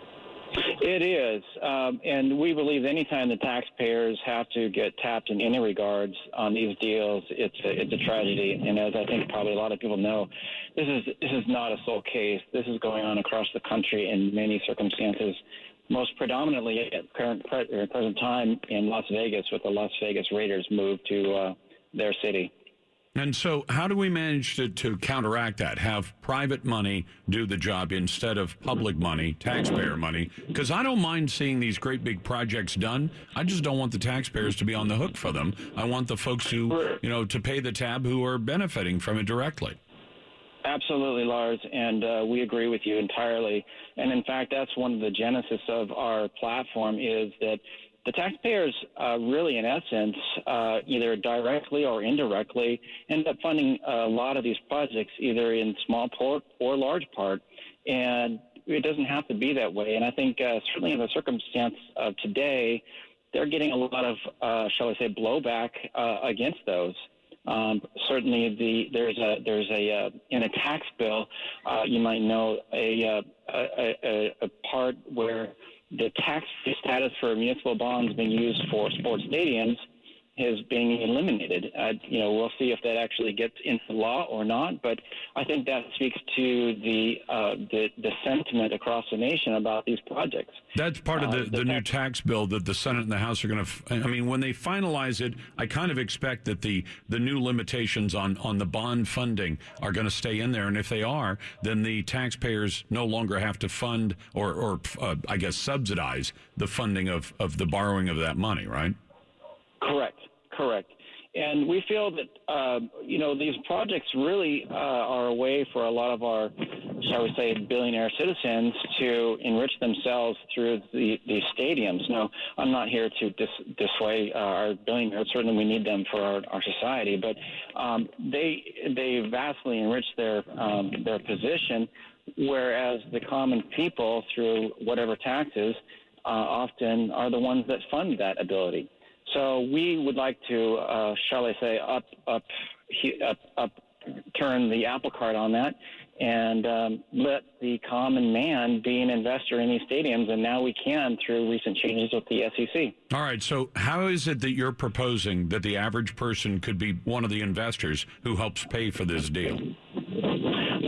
It is, um, and we believe anytime the taxpayers have to get tapped in any regards on these deals, it's a, it's a tragedy. And as I think probably a lot of people know, this is this is not a sole case. This is going on across the country in many circumstances. Most predominantly at current pre- present time in Las Vegas, with the Las Vegas Raiders move to uh, their city. And so how do we manage to, to counteract that, have private money do the job instead of public money, taxpayer money? Because I don't mind seeing these great big projects done. I just don't want the taxpayers to be on the hook for them. I want the folks who, you know, to pay the tab who are benefiting from it directly. Absolutely, Lars, and uh, we agree with you entirely. And in fact, that's one of the genesis of our platform is that the taxpayers uh, really, in essence, uh, either directly or indirectly end up funding a lot of these projects, either in small part or large part. And it doesn't have to be that way. And I think uh, certainly in the circumstance of today, they're getting a lot of, uh, shall I say, blowback uh, against those. Um, certainly, the there's a there's a uh, in a tax bill, uh, you might know a, uh, a, a a part where the tax status for municipal bonds being used for sports stadiums is being eliminated. Uh, you know, we'll see if that actually gets into law or not. But I think that speaks to the uh, the, the sentiment across the nation about these projects. That's part of the, Uh, the, the new tax- tax bill that the Senate and the House are going to, I mean, when they finalize it, I kind of expect that the, the new limitations on, on the bond funding are going to stay in there. And if they are, then the taxpayers no longer have to fund or, or uh, I guess, subsidize the funding of, of the borrowing of that money, right? Correct, correct. And we feel that, uh, you know, these projects really uh, are a way for a lot of our, shall we say, billionaire citizens to enrich themselves through the, these stadiums. Now, I'm not here to dis- dissuade uh, our billionaires. Certainly we need them for our, our society. But um, they they vastly enrich their um, their position, whereas the common people, through whatever taxes, uh, often are the ones that fund that ability. So we would like to, uh, shall I say, up, up, up, up, turn the apple cart on that, and um, let the common man be an investor in these stadiums. And now we can through recent changes with the S E C. All right. So how is it that you're proposing that the average person could be one of the investors who helps pay for this deal? Well,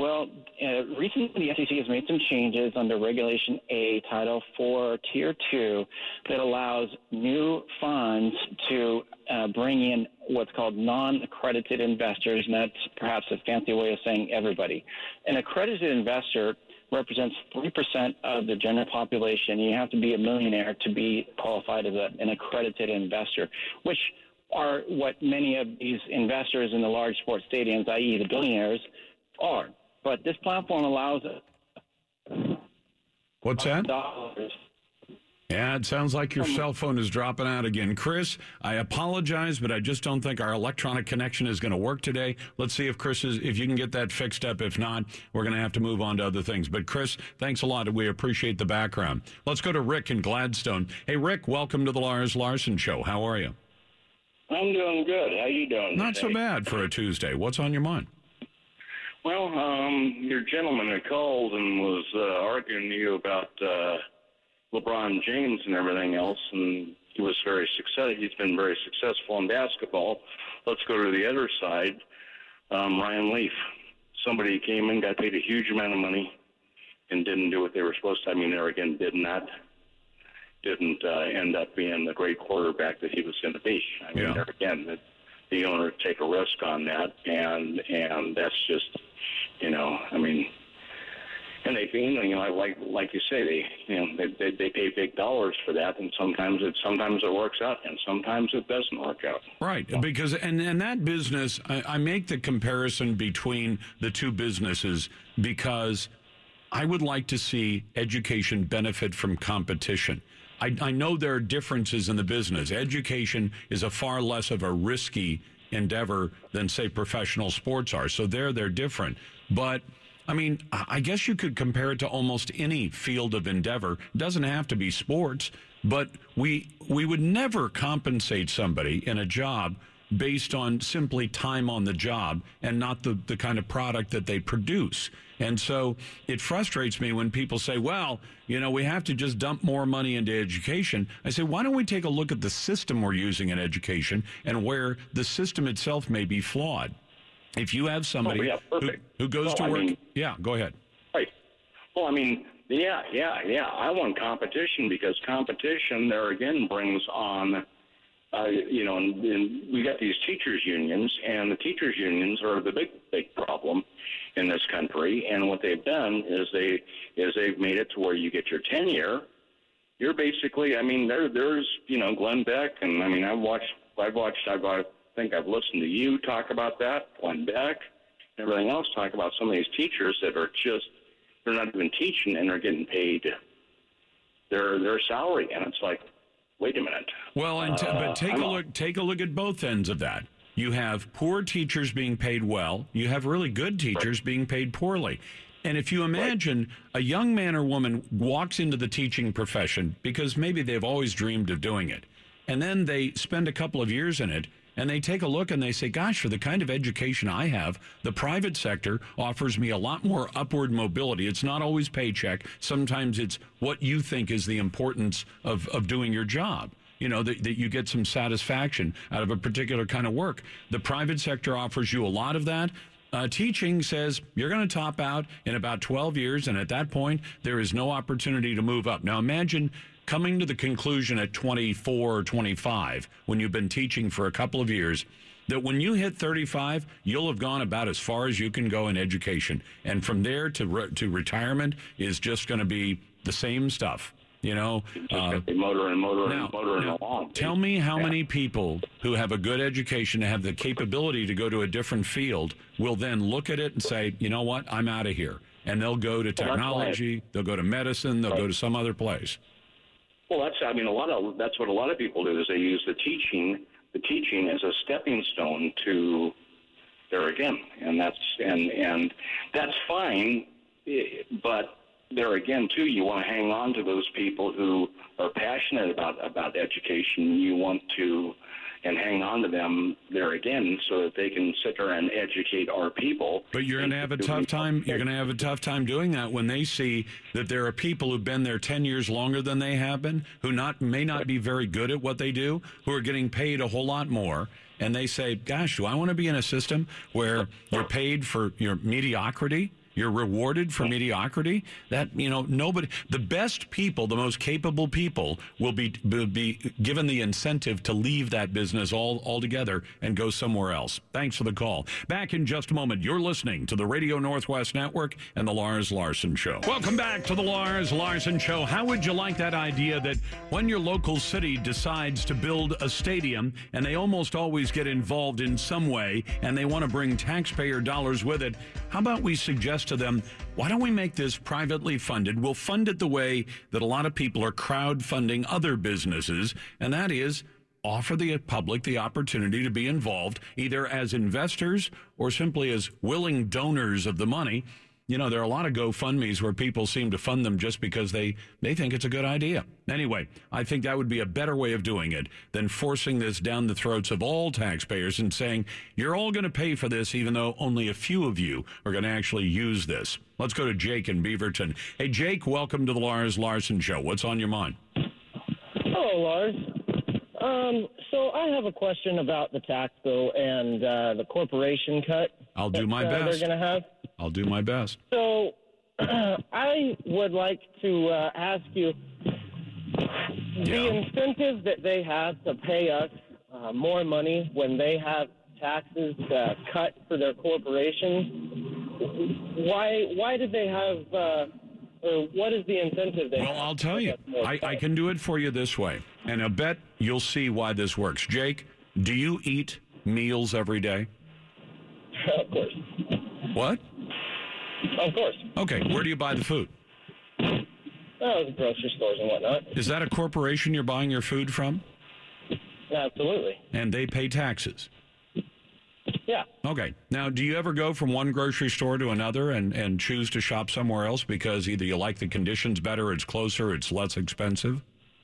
Well, uh, recently the S E C has made some changes under Regulation A, Title four, Tier two, that allows new funds to uh, bring in what's called non-accredited investors, and that's perhaps a fancy way of saying everybody. An accredited investor represents three percent of the general population. You have to be a millionaire to be qualified as a, an accredited investor, which are what many of these investors in the large sports stadiums, that is the billionaires, are. But this platform allows What's that? dollars. Yeah, it sounds like your cell phone is dropping out again. Chris, I apologize, but I just don't think our electronic connection is going to work today. Let's see if Chris is, if you can get that fixed up. If not, we're going to have to move on to other things. But Chris, thanks a lot. We appreciate the background. Let's go to Rick in Gladstone. Hey, Rick, welcome to the Lars Larson Show. How are you? I'm doing good. How you doing Not today? so bad for a Tuesday. What's on your mind? Well, um, your gentleman that called and was uh, arguing to you about uh, LeBron James and everything else, and he was very successful. He's been very successful in basketball. Let's go to the other side. Um, Ryan Leaf, somebody came in, got paid a huge amount of money, and didn't do what they were supposed to. I mean, there again, did not, didn't uh, end up being the great quarterback that he was going to be. I mean, Yeah. there again, the, the owner take a risk on that, and and that's just, you know, I mean. And they, you know, like like you say, they, you know, they, they they pay big dollars for that, and sometimes it sometimes it works out, and sometimes it doesn't work out. Right, because and and that business, I, I make the comparison between the two businesses because I would like to see education benefit from competition. I, I know there are differences in the business. Education is a far less of a risky endeavor than, say, professional sports are. So there, they're different, but. I mean, I guess you could compare it to almost any field of endeavor. It doesn't have to be sports, but we we would never compensate somebody in a job based on simply time on the job and not the, the kind of product that they produce. And so it frustrates me when people say, well, you know, we have to just dump more money into education. I say, why don't we take a look at the system we're using in education and where the system itself may be flawed? If you have somebody oh, yeah, who, who goes well, to I work, mean, yeah, go ahead. Right. Well, I mean, yeah, yeah, yeah. I want competition because competition there again brings on, uh, you know, and, and we got these teachers unions, and the teachers unions are the big, big problem in this country. And what they've done is they is they've made it to where you get your tenure. You're basically, I mean, there there's you know Glenn Beck, and I mean, I've watched, I've watched, I've watched. I think I've listened to you talk about that, Glenn Beck, and everything else, talk about some of these teachers that are just, they're not even teaching and they're getting paid their their salary. And it's like, wait a minute. Well, and t- uh, but take I'm a look, take a look at both ends of that. You have poor teachers being paid well. You have really good teachers right. being paid poorly. And if you imagine right. a young man or woman walks into the teaching profession because maybe they've always dreamed of doing it, and then they spend a couple of years in it, and they take a look and they say, gosh, for the kind of education I have, the private sector offers me a lot more upward mobility. It's not always paycheck. Sometimes it's what you think is the importance of, of doing your job. You know, that, that you get some satisfaction out of a particular kind of work. The private sector offers you a lot of that. Uh, teaching says you're going to top out in about twelve years, and at that point, there is no opportunity to move up. Now, imagine coming to the conclusion at twenty-four or twenty-five, when you've been teaching for a couple of years, that when you hit thirty-five, you'll have gone about as far as you can go in education. And from there to re- to retirement is just going to be the same stuff. You know, uh, motor and motor now, and motor now, along. Tell me how yeah. many people who have a good education and have the capability to go to a different field will then look at it and say, you know what, I'm out of here. And they'll go to technology, well, they'll go to medicine, they'll right. go to some other place. Well, that's, I mean, a lot of, that's what a lot of people do is they use the teaching, the teaching as a stepping stone to there again. And that's, and, and that's fine, but there again, too, you want to hang on to those people who are passionate about, about education. You want to and hang on to them there again so that they can sit there and educate our people. But you're going to have a tough time. You're going to have a tough time doing that when they see that there are people who've been there ten years longer than they have been, who not may not be very good at what they do, who are getting paid a whole lot more. And they say, gosh, do I want to be in a system where you're paid for your mediocrity? you're rewarded for mediocrity. That, you know, nobody, the best people, the most capable people will be will be given the incentive to leave that business all altogether and go somewhere else. Thanks for the call. Back in just a moment. You're listening to the Radio Northwest Network and the Lars Larson Show. Welcome back to the Lars Larson Show. How would you like that idea that when your local city decides to build a stadium, and they almost always get involved in some way, and they want to bring taxpayer dollars with it, how about we suggest to them, why don't we make this privately funded? We'll fund it the way that a lot of people are crowdfunding other businesses, and that is offer the public the opportunity to be involved, either as investors or simply as willing donors of the money. You know, there are a lot of GoFundMes where people seem to fund them just because they, they think it's a good idea. Anyway, I think that would be a better way of doing it than forcing this down the throats of all taxpayers and saying, you're all going to pay for this, even though only a few of you are going to actually use this. Let's go to Jake in Beaverton. Hey, Jake, welcome to the Lars Larson Show. What's on your mind? Hello, Lars. Um, so I have a question about the tax bill and uh, the corporation cut. I'll do that, my uh, best. They're going to have. I'll do my best. So uh, I would like to uh, ask you yeah. the incentive that they have to pay us uh, more money when they have taxes uh, cut for their corporations. Why? Why did they have? Uh, or what is the incentive they well, have? I'll tell you. I, I can do it for you this way, and I bet you'll see why this works. Jake, do you eat meals every day? Of course. What? Of course. Okay, where do you buy the food? Oh, the grocery stores and whatnot. Is that a corporation you're buying your food from? Absolutely. And they pay taxes? Yeah. Okay. Now, do you ever go from one grocery store to another and, and choose to shop somewhere else because either you like the conditions better, it's closer, it's less expensive?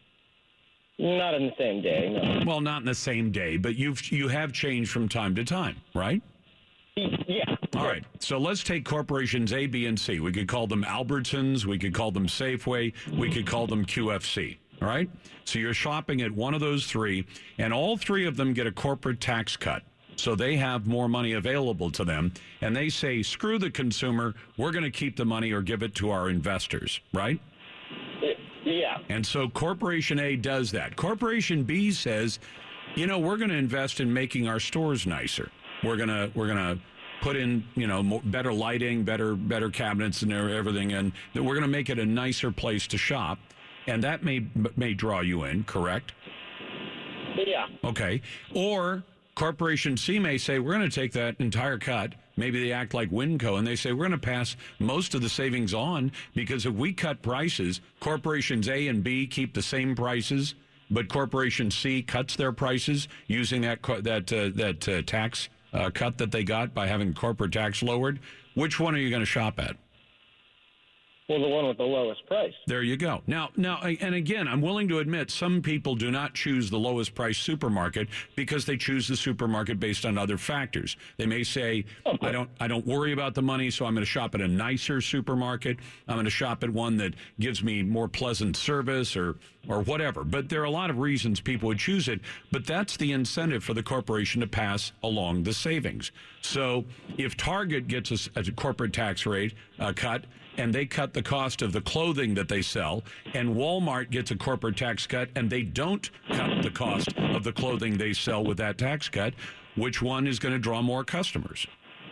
Not in the same day, no. Well, not in the same day, but you've you have changed from time to time, right? Yeah. All right. So let's take corporations A, B, and C. We could call them Albertsons. We could call them Safeway. We could call them Q F C. All right? So you're shopping at one of those three, and all three of them get a corporate tax cut. So they have more money available to them, and they say, screw the consumer. We're going to keep the money or give it to our investors, right? Yeah. And so Corporation A does that. Corporation B says, you know, we're going to invest in making our stores nicer. We're going to we're going to put in, you know, more, better lighting, better better cabinets and everything, and we're going to make it a nicer place to shop. And that may may draw you in, correct? Yeah. Okay. Or Corporation C may say, we're going to take that entire cut. Maybe they act like Winco, and they say, we're going to pass most of the savings on, because if we cut prices, Corporations A and B keep the same prices, but Corporation C cuts their prices using that that uh, that uh, tax uh, cut that they got by having corporate tax lowered. Which one are you going to shop at? Well, the one with the lowest price. There you go. Now, now, and again, I'm willing to admit some people do not choose the lowest price supermarket because they choose the supermarket based on other factors. They may say, okay, I don't, I don't worry about the money, so I'm going to shop at a nicer supermarket. I'm going to shop at one that gives me more pleasant service, or, or whatever. But there are a lot of reasons people would choose it. But that's the incentive for the corporation to pass along the savings. So if Target gets a, a corporate tax rate uh, cut, and they cut the cost of the clothing that they sell, and Walmart gets a corporate tax cut, and they don't cut the cost of the clothing they sell with that tax cut, which one is going to draw more customers?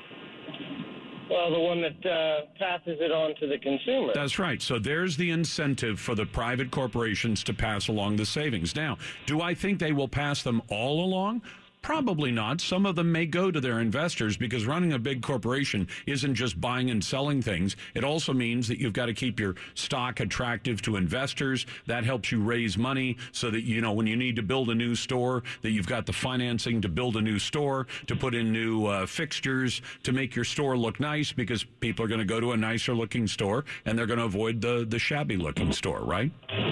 Well, the one that uh, passes it on to the consumer. That's right. So there's the incentive for the private corporations to pass along the savings. Now, do I think they will pass them all along? Probably not. Some of them may go to their investors, because running a big corporation isn't just buying and selling things. It also means that you've got to keep your stock attractive to investors. That helps you raise money so that, you know, when you need to build a new store, that you've got the financing to build a new store, to put in new uh, fixtures, to make your store look nice, because people are going to go to a nicer looking store and they're going to avoid the, the shabby looking store, right?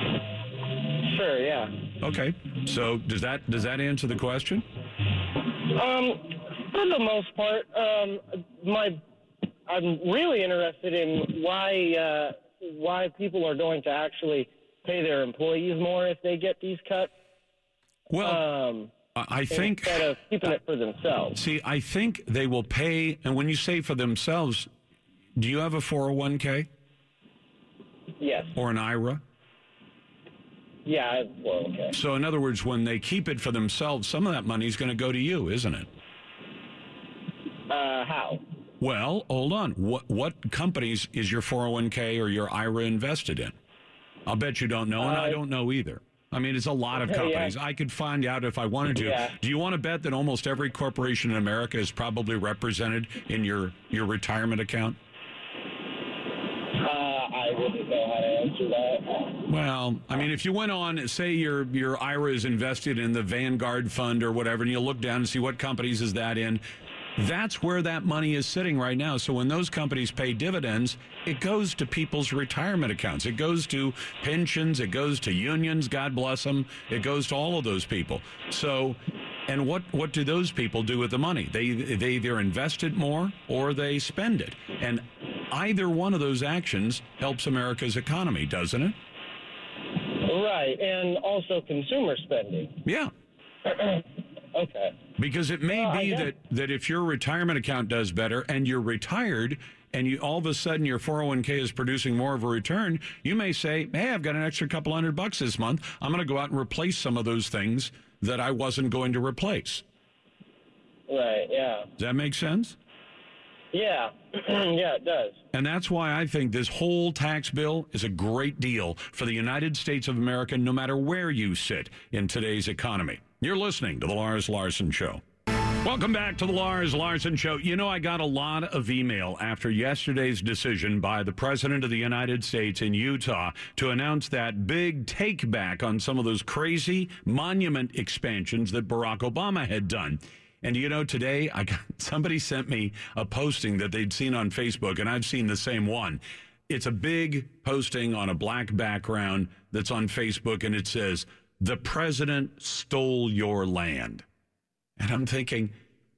Sure, yeah. Okay. So does that does that answer the question? Um, for the most part, um, my I'm really interested in why uh, why people are going to actually pay their employees more if they get these cuts. Well, um, I think instead of keeping it for themselves. See, I think they will pay, and when you say for themselves, Do you have a four oh one k? Yes. Or an I R A? Yeah, I have a four oh one k. So in other words, when they keep it for themselves, some of that money is going to go to you, isn't it? Uh, how? Well, hold on. What what companies is your four oh one k or your I R A invested in? I'll bet you don't know, and uh, I don't know either. I mean, it's a lot of companies. Yeah. I could find out if I wanted to. Yeah. Do you want to bet that almost every corporation in America is probably represented in your, your retirement account? Uh, I wouldn't know how to answer that. Well, I mean, if you went on, say your your I R A is invested in the Vanguard Fund or whatever, and you look down and see what companies is that in, that's where that money is sitting right now. So when those companies pay dividends, it goes to people's retirement accounts. It goes to pensions. It goes to unions. God bless them. It goes to all of those people. So, and what, what do those people do with the money? They, they either invest it more or they spend it. And either one of those actions helps America's economy, doesn't it? Right. And also consumer spending. Yeah. Okay. Because it may well, be that, that if your retirement account does better and you're retired and you all of a sudden your four oh one k is producing more of a return, you may say, hey, I've got an extra couple hundred bucks this month. I'm going to go out and replace some of those things that I wasn't going to replace. Right, yeah. Does that make sense? Yeah. Yeah, it does. And that's why I think this whole tax bill is a great deal for the United States of America, no matter where you sit in today's economy. You're listening to The Lars Larson Show. Welcome back to The Lars Larson Show. You know, I got a lot of email after yesterday's decision by the President of the United States in Utah to announce that big take back on some of those crazy monument expansions that Barack Obama had done. And, you know, today I got, somebody sent me a posting that they'd seen on Facebook, and I've seen the same one. It's a big posting on a black background that's on Facebook, and it says, "The president stole your land." And I'm thinking,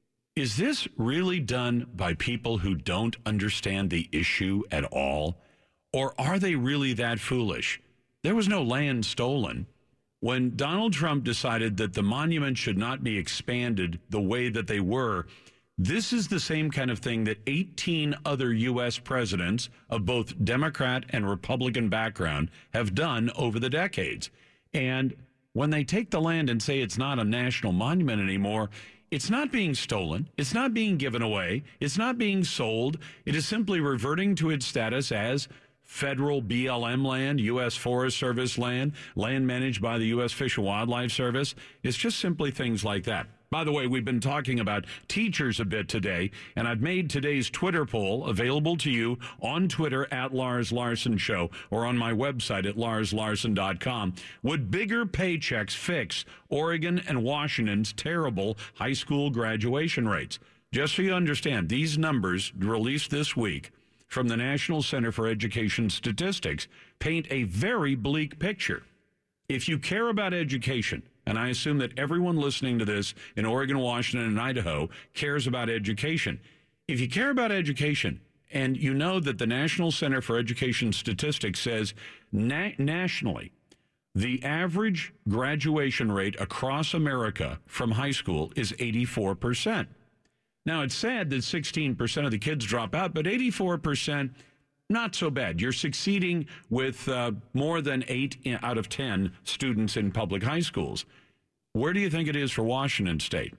is this really done by people who don't understand the issue at all? Or are they really that foolish? There was no land stolen. When Donald Trump decided that the monument should not be expanded the way that they were, this is the same kind of thing that eighteen other U S presidents of both Democrat and Republican background have done over the decades. And when they take the land and say it's not a national monument anymore, it's not being stolen. It's not being given away. It's not being sold. It is simply reverting to its status as federal B L M land, U S Forest Service land, land managed by the U S Fish and Wildlife Service. It's just simply things like that. By the way, we've been talking about teachers a bit today, and I've made today's Twitter poll available to you on Twitter at Lars Larson Show or on my website at lars larson dot com. Would bigger paychecks fix Oregon and Washington's terrible high school graduation rates? Just so you understand, these numbers released this week from the National Center for Education Statistics paint a very bleak picture. If you care about education, and I assume that everyone listening to this in Oregon, Washington, and Idaho cares about education. If you care about education, and you know that the National Center for Education Statistics says na- nationally, the average graduation rate across America from high school is eighty-four percent. Now, it's sad that sixteen percent of the kids drop out, but eighty-four percent, not so bad. You're succeeding with uh, more than eight out of ten students in public high schools. Where do you think it is for Washington State?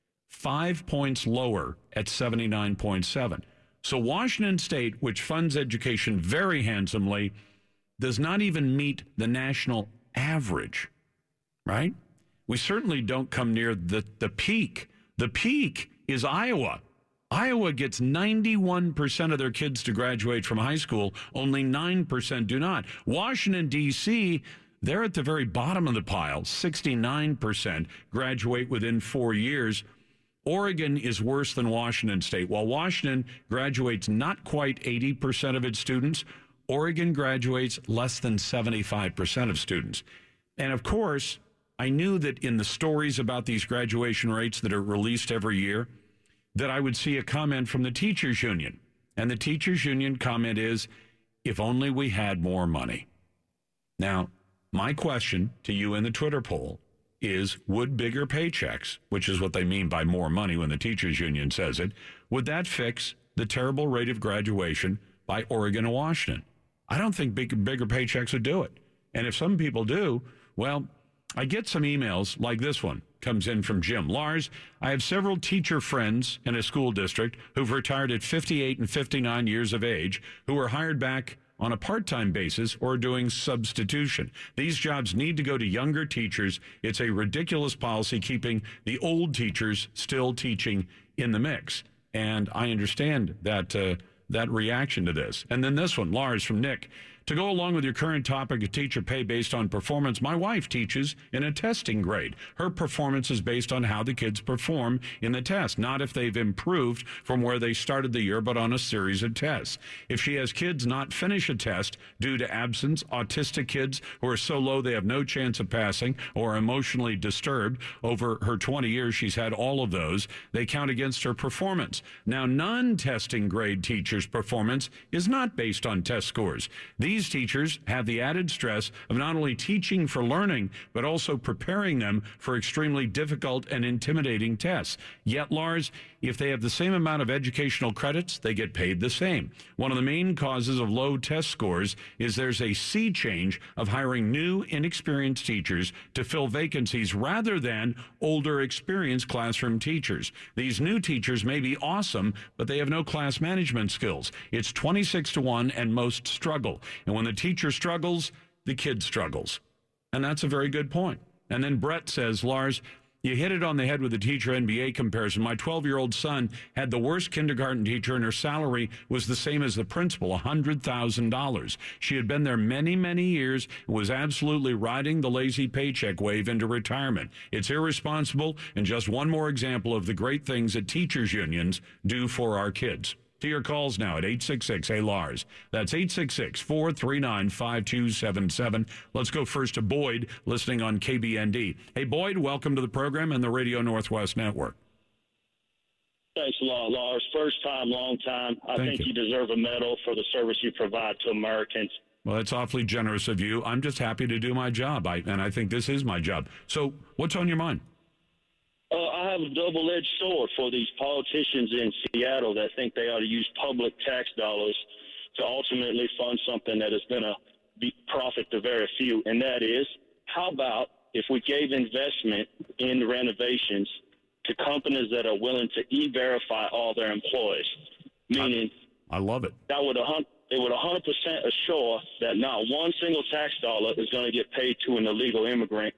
Five points lower at seventy-nine point seven. So Washington State, which funds education very handsomely, does not even meet the national average, right? We certainly don't come near the, the peak. The peak is Iowa. Iowa gets ninety-one percent of their kids to graduate from high school. Only nine percent do not. Washington, D C, they're at the very bottom of the pile. sixty-nine percent graduate within four years. Oregon is worse than Washington State. While Washington graduates not quite eighty percent of its students, Oregon graduates less than seventy-five percent of students. And of course, I knew that in the stories about these graduation rates that are released every year, that I would see a comment from the teachers union. And the teachers union comment is, if only we had more money. Now, my question to you in the Twitter poll is, would bigger paychecks, which is what they mean by more money when the teachers union says it, would that fix the terrible rate of graduation by Oregon and Washington. I don't think big, bigger paychecks would do it. And if some people do, well, I get some emails like this one comes in from Jim. Lars, I have several teacher friends in a school district who've retired at fifty-eight and fifty-nine years of age who were hired back on a part-time basis or doing substitution. These jobs need to go to younger teachers. It's a ridiculous policy keeping the old teachers still teaching in the mix. And I understand that uh, that reaction to this. And then this one, Lars from Nick. To go along with your current topic of teacher pay based on performance, my wife teaches in a testing grade. Her performance is based on how the kids perform in the test, not if they've improved from where they started the year, but on a series of tests. If she has kids not finish a test due to absence, autistic kids who are so low they have no chance of passing, or emotionally disturbed, over her twenty years she's had all of those, they count against her performance. Now, non-testing grade teachers' performance is not based on test scores. These teachers have the added stress of not only teaching for learning, but also preparing them for extremely difficult and intimidating tests. Yet, Lars, if they have the same amount of educational credits, they get paid the same. One of the main causes of low test scores is there's a sea change of hiring new, inexperienced teachers to fill vacancies rather than older, experienced classroom teachers. These new teachers may be awesome, but they have no class management skills. It's twenty-six to one, and most struggle. And when the teacher struggles, the kid struggles. And that's a very good point. And then Brett says, Lars, you hit it on the head with the teacher N B A comparison. My twelve-year-old son had the worst kindergarten teacher, and her salary was the same as the principal, one hundred thousand dollars. She had been there many, many years and was absolutely riding the lazy paycheck wave into retirement. It's irresponsible, and just one more example of the great things that teachers' unions do for our kids. To your calls now at eight six six, hey, Lars. That's eight six six, four three nine, five two seven seven. Let's go first to Boyd, listening on K B N D. Hey, Boyd, welcome to the program and the Radio Northwest Network. Thanks a lot, Lars. First time, long time. I Thank think you. you deserve a medal for the service you provide to Americans. Well, that's awfully generous of you. I'm just happy to do my job, I, and I think this is my job. So what's on your mind? Uh, I have a double-edged sword for these politicians in Seattle that think they ought to use public tax dollars to ultimately fund something that is going to be profit to very few, and that is, how about if we gave investment in renovations to companies that are willing to e-verify all their employees, meaning I love it. That would it would one hundred percent assure that not one single tax dollar is going to get paid to an illegal immigrant.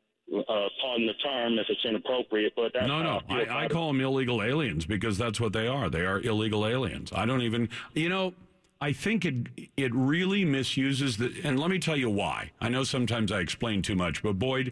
Uh, pardon the term if it's inappropriate, but that's no, no. I, I, I call them illegal aliens because that's what they are. They are illegal aliens. I don't even, you know, I think it it really misuses the, and let me tell you why. I know sometimes I explain too much, but Boyd,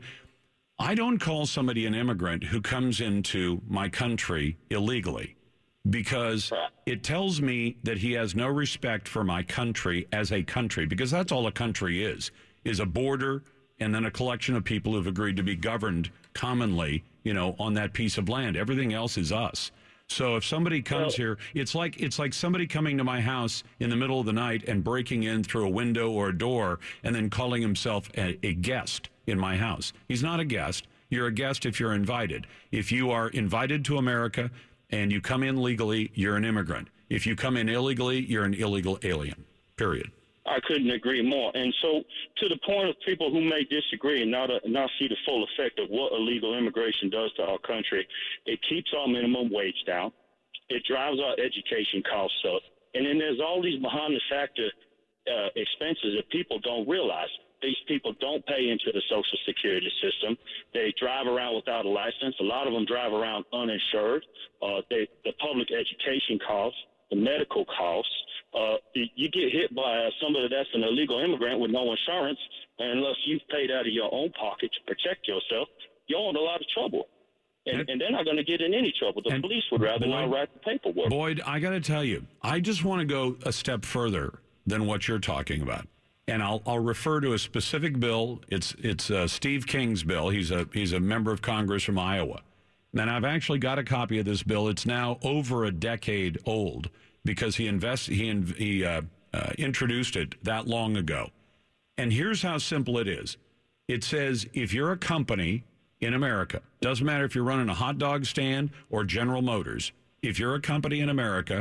I don't call somebody an immigrant who comes into my country illegally because it tells me that he has no respect for my country as a country, because that's all a country is, is a border and then a collection of people who've agreed to be governed commonly, you know, on that piece of land. Everything else is us. So if somebody comes well, here, it's like it's like somebody coming to my house in the middle of the night and breaking in through a window or a door and then calling himself a, a guest in my house. He's not a guest. You're a guest if you're invited. If you are invited to America and you come in legally, you're an immigrant. If you come in illegally, you're an illegal alien, period. I couldn't agree more. And so to the point of people who may disagree and not, uh, not see the full effect of what illegal immigration does to our country, it keeps our minimum wage down. It drives our education costs up. And then there's all these behind-the-factor uh, expenses that people don't realize. These people don't pay into the Social Security system. They drive around without a license. A lot of them drive around uninsured. Uh, they, the public education costs, the medical costs. Uh, you get hit by somebody that's an illegal immigrant with no insurance, and unless you've paid out of your own pocket to protect yourself, you're in a lot of trouble. And, and, and they're not going to get in any trouble. The police would rather Boyd, not write the paperwork. Boyd, I got to tell you, I just want to go a step further than what you're talking about. And I'll I'll refer to a specific bill. It's it's uh, Steve King's bill. He's a he's a member of Congress from Iowa. And I've actually got a copy of this bill. It's now over a decade old, because he invest, he, he uh, uh, introduced it that long ago. And here's how simple it is. It says if you're a company in America, doesn't matter if you're running a hot dog stand or General Motors, if you're a company in America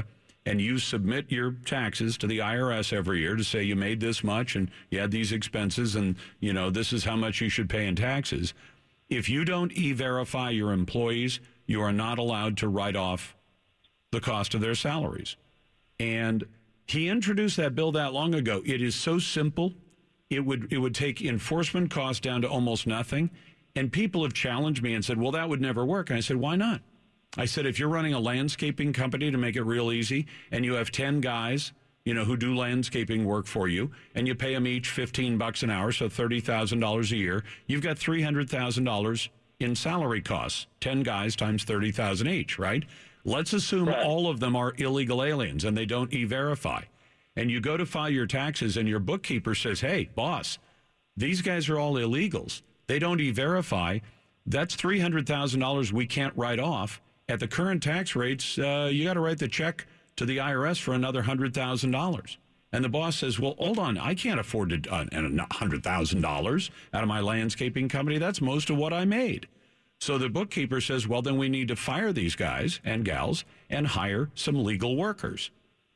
and you submit your taxes to the I R S every year to say you made this much and you had these expenses and, you know, this is how much you should pay in taxes. If you don't e-verify your employees, you are not allowed to write off the cost of their salaries. And he introduced that bill that long ago. It is so simple. It would it would take enforcement costs down to almost nothing. And people have challenged me and said, well, that would never work. And I said, why not? I said, if you're running a landscaping company to make it real easy and you have ten guys, you know, who do landscaping work for you and you pay them each fifteen bucks an hour, so thirty thousand dollars a year, you've got three hundred thousand dollars in salary costs, ten guys times thirty thousand each, right? Let's assume right. all of them are illegal aliens and they don't e-verify. And you go to file your taxes and your bookkeeper says, hey, boss, these guys are all illegals. They don't e-verify. That's three hundred thousand dollars we can't write off. At the current tax rates, uh, you got to write the check to the I R S for another one hundred thousand dollars. And the boss says, well, hold on, I can't afford to, uh, one hundred thousand dollars out of my landscaping company. That's most of what I made. So the bookkeeper says, well, then we need to fire these guys and gals and hire some legal workers.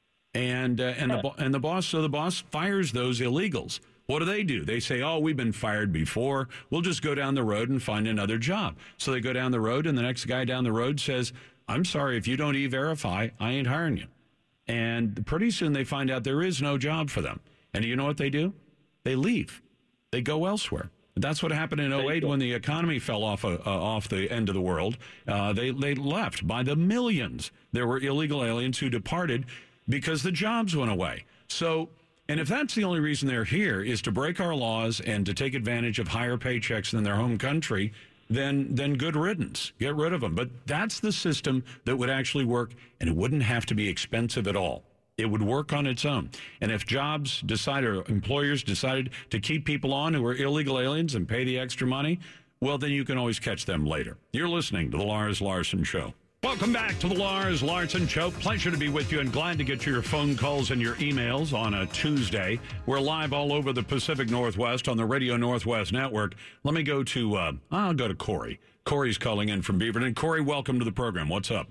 And uh, and the and the boss, so the boss fires those illegals. What do they do? They say, oh, we've been fired before. We'll just go down the road and find another job. So they go down the road, and the next guy down the road says, I'm sorry, if you don't e-verify, I ain't hiring you. And pretty soon they find out there is no job for them. And you know what they do? They leave. They go elsewhere. That's what happened in oh eight when the economy fell off uh, off the end of the world. Uh, they, they left by the millions. There were illegal aliens who departed because the jobs went away. So... And if that's the only reason they're here is to break our laws and to take advantage of higher paychecks than their home country, then then good riddance. Get rid of them. But that's the system that would actually work, and it wouldn't have to be expensive at all. It would work on its own. And if jobs decided, or employers decided to keep people on who are illegal aliens and pay the extra money, well, then you can always catch them later. You're listening to The Lars Larson Show. Welcome back to the Lars Larson Show. Pleasure to be with you and glad to get your phone calls and your emails on a Tuesday. We're live all over the Pacific Northwest on the Radio Northwest Network. Let me go to, uh, I'll go to Corey. Corey's calling in from Beaverton. Corey, welcome to the program. What's up?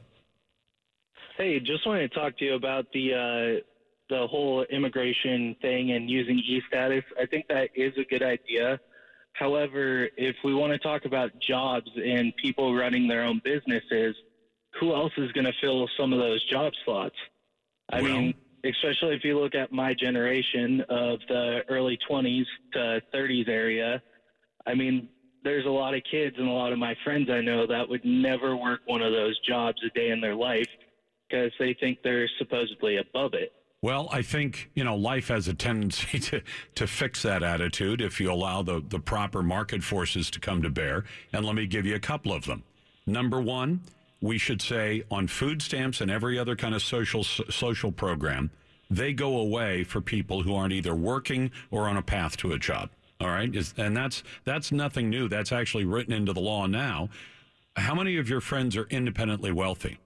Hey, just wanted to talk to you about the uh, the whole immigration thing and using e-status. I think that is a good idea. However, if we want to talk about jobs and people running their own businesses, who else is going to fill some of those job slots? I well, mean, especially if you look at my generation of the early twenties to thirties area, I mean, there's a lot of kids and a lot of my friends I know that would never work one of those jobs a day in their life because they think they're supposedly above it. Well, I think, you know, life has a tendency to, to fix that attitude if you allow the, the proper market forces to come to bear. And let me give you a couple of them. Number one, we should say on food stamps and every other kind of social social program, they go away for people who aren't either working or on a path to a job. All right. And that's that's nothing new. That's actually written into the law now. How many of your friends are independently wealthy?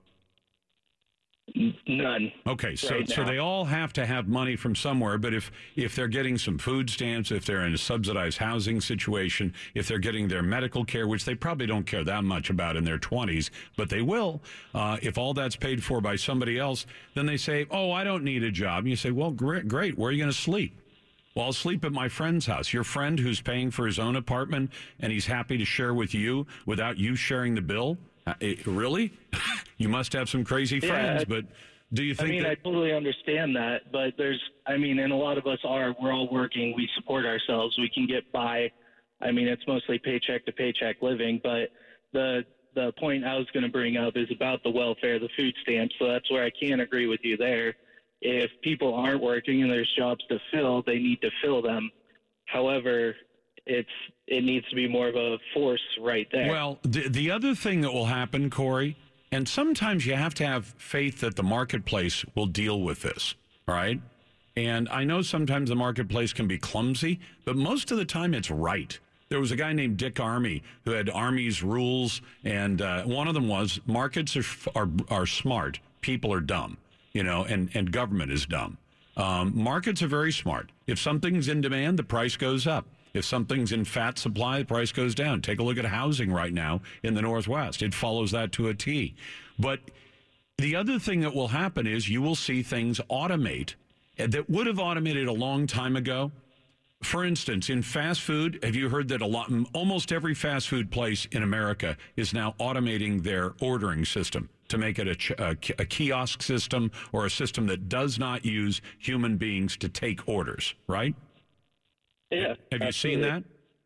None. Okay, so right so they all have to have money from somewhere, but if if they're getting some food stamps, if they're in a subsidized housing situation, if they're getting their medical care, which they probably don't care that much about in their twenties, but they will, uh, if all that's paid for by somebody else, then they say, oh, I don't need a job. And you say, well, great, great. Where are you going to sleep? Well, I'll sleep at my friend's house. Your friend who's paying for his own apartment and he's happy to share with you without you sharing the bill? Uh, it, really? You must have some crazy friends, yeah, but do you think I mean, that... I totally understand that, but there's, I mean, and a lot of us are, we're all working, we support ourselves, we can get by. I mean, it's mostly paycheck to paycheck living, but the the point I was going to bring up is about the welfare, the food stamps, so that's where I can't agree with you there. If people aren't working and there's jobs to fill, they need to fill them. However, it's it needs to be more of a force right there. Well, the, the other thing that will happen, Corey, and sometimes you have to have faith that the marketplace will deal with this, all right? And I know sometimes the marketplace can be clumsy, but most of the time it's right. There was a guy named Dick Armey who had Army's rules, and uh, one of them was markets are, are are smart, people are dumb, you know, and, and government is dumb. Um, markets are very smart. If something's in demand, the price goes up. If something's in fat supply, the price goes down. Take a look at housing right now in the Northwest. It follows that to a T. But The other thing that will happen is you will see things automate that would have automated a long time ago. For instance, in fast food, have you heard that a lot, almost every fast food place in America is now automating their ordering system to make it a, a, a kiosk system or a system that does not use human beings to take orders, right? Yeah. Have absolutely. you seen that?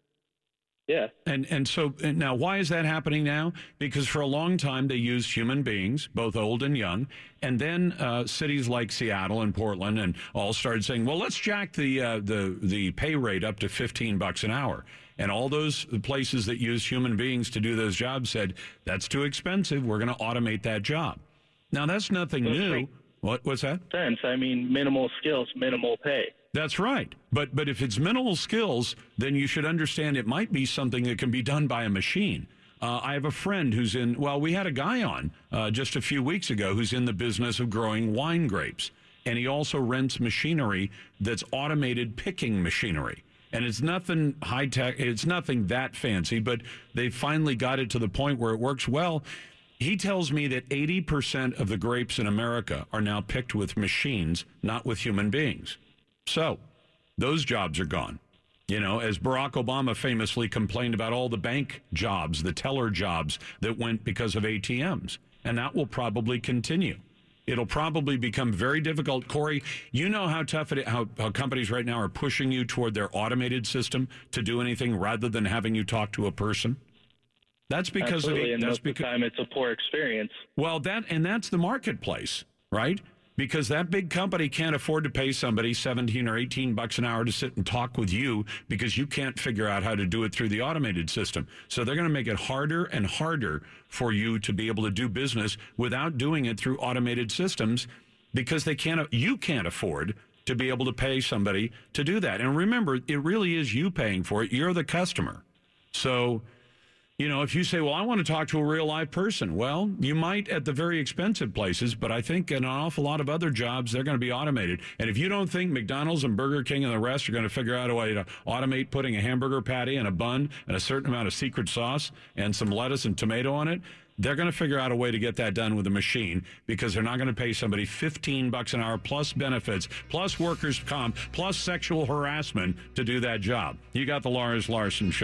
Yeah. And and so and now why is that happening now? Because for a long time they used human beings, both old and young, and then uh, cities like Seattle and Portland and all started saying, well, let's jack the uh, the the pay rate up to fifteen bucks an hour. And all those places that use human beings to do those jobs said, that's too expensive. We're going to automate that job. Now, that's nothing That's new. right. What What's that? Sense. I mean, minimal skills, minimal pay. That's right. But but if it's minimal skills, then you should understand it might be something that can be done by a machine. Uh, I have a friend who's in, well, we had a guy on uh, just a few weeks ago who's in the business of growing wine grapes. And he also rents machinery that's automated picking machinery. And it's nothing high tech, it's nothing that fancy, but they finally got it to the point where it works well. He tells me that eighty percent of the grapes in America are now picked with machines, not with human beings. So those jobs are gone. You know, as Barack Obama famously complained about all the bank jobs, the teller jobs that went because of A T Ms. And that will probably continue. It'll probably become very difficult. Corey, you know how tough it is, how, how companies right now are pushing you toward their automated system to do anything rather than having you talk to a person? That's because Absolutely, of, and that's most because of the time it's a poor experience. Well, that and that's the marketplace, right? Because that big company can't afford to pay somebody seventeen or eighteen bucks an hour to sit and talk with you because you can't figure out how to do it through the automated system. So they're going to make it harder and harder for you to be able to do business without doing it through automated systems because they can't, you can't afford to be able to pay somebody to do that. And remember, it really is you paying for it. You're the customer. So, you know, if you say, well, I want to talk to a real live person, well, you might at the very expensive places, but I think in an awful lot of other jobs, they're going to be automated. And if you don't think McDonald's and Burger King and the rest are going to figure out a way to automate putting a hamburger patty and a bun and a certain amount of secret sauce and some lettuce and tomato on it, they're going to figure out a way to get that done with a machine because they're not going to pay somebody fifteen bucks an hour plus benefits, plus workers' comp, plus sexual harassment to do that job. You got the Lars Larson Show.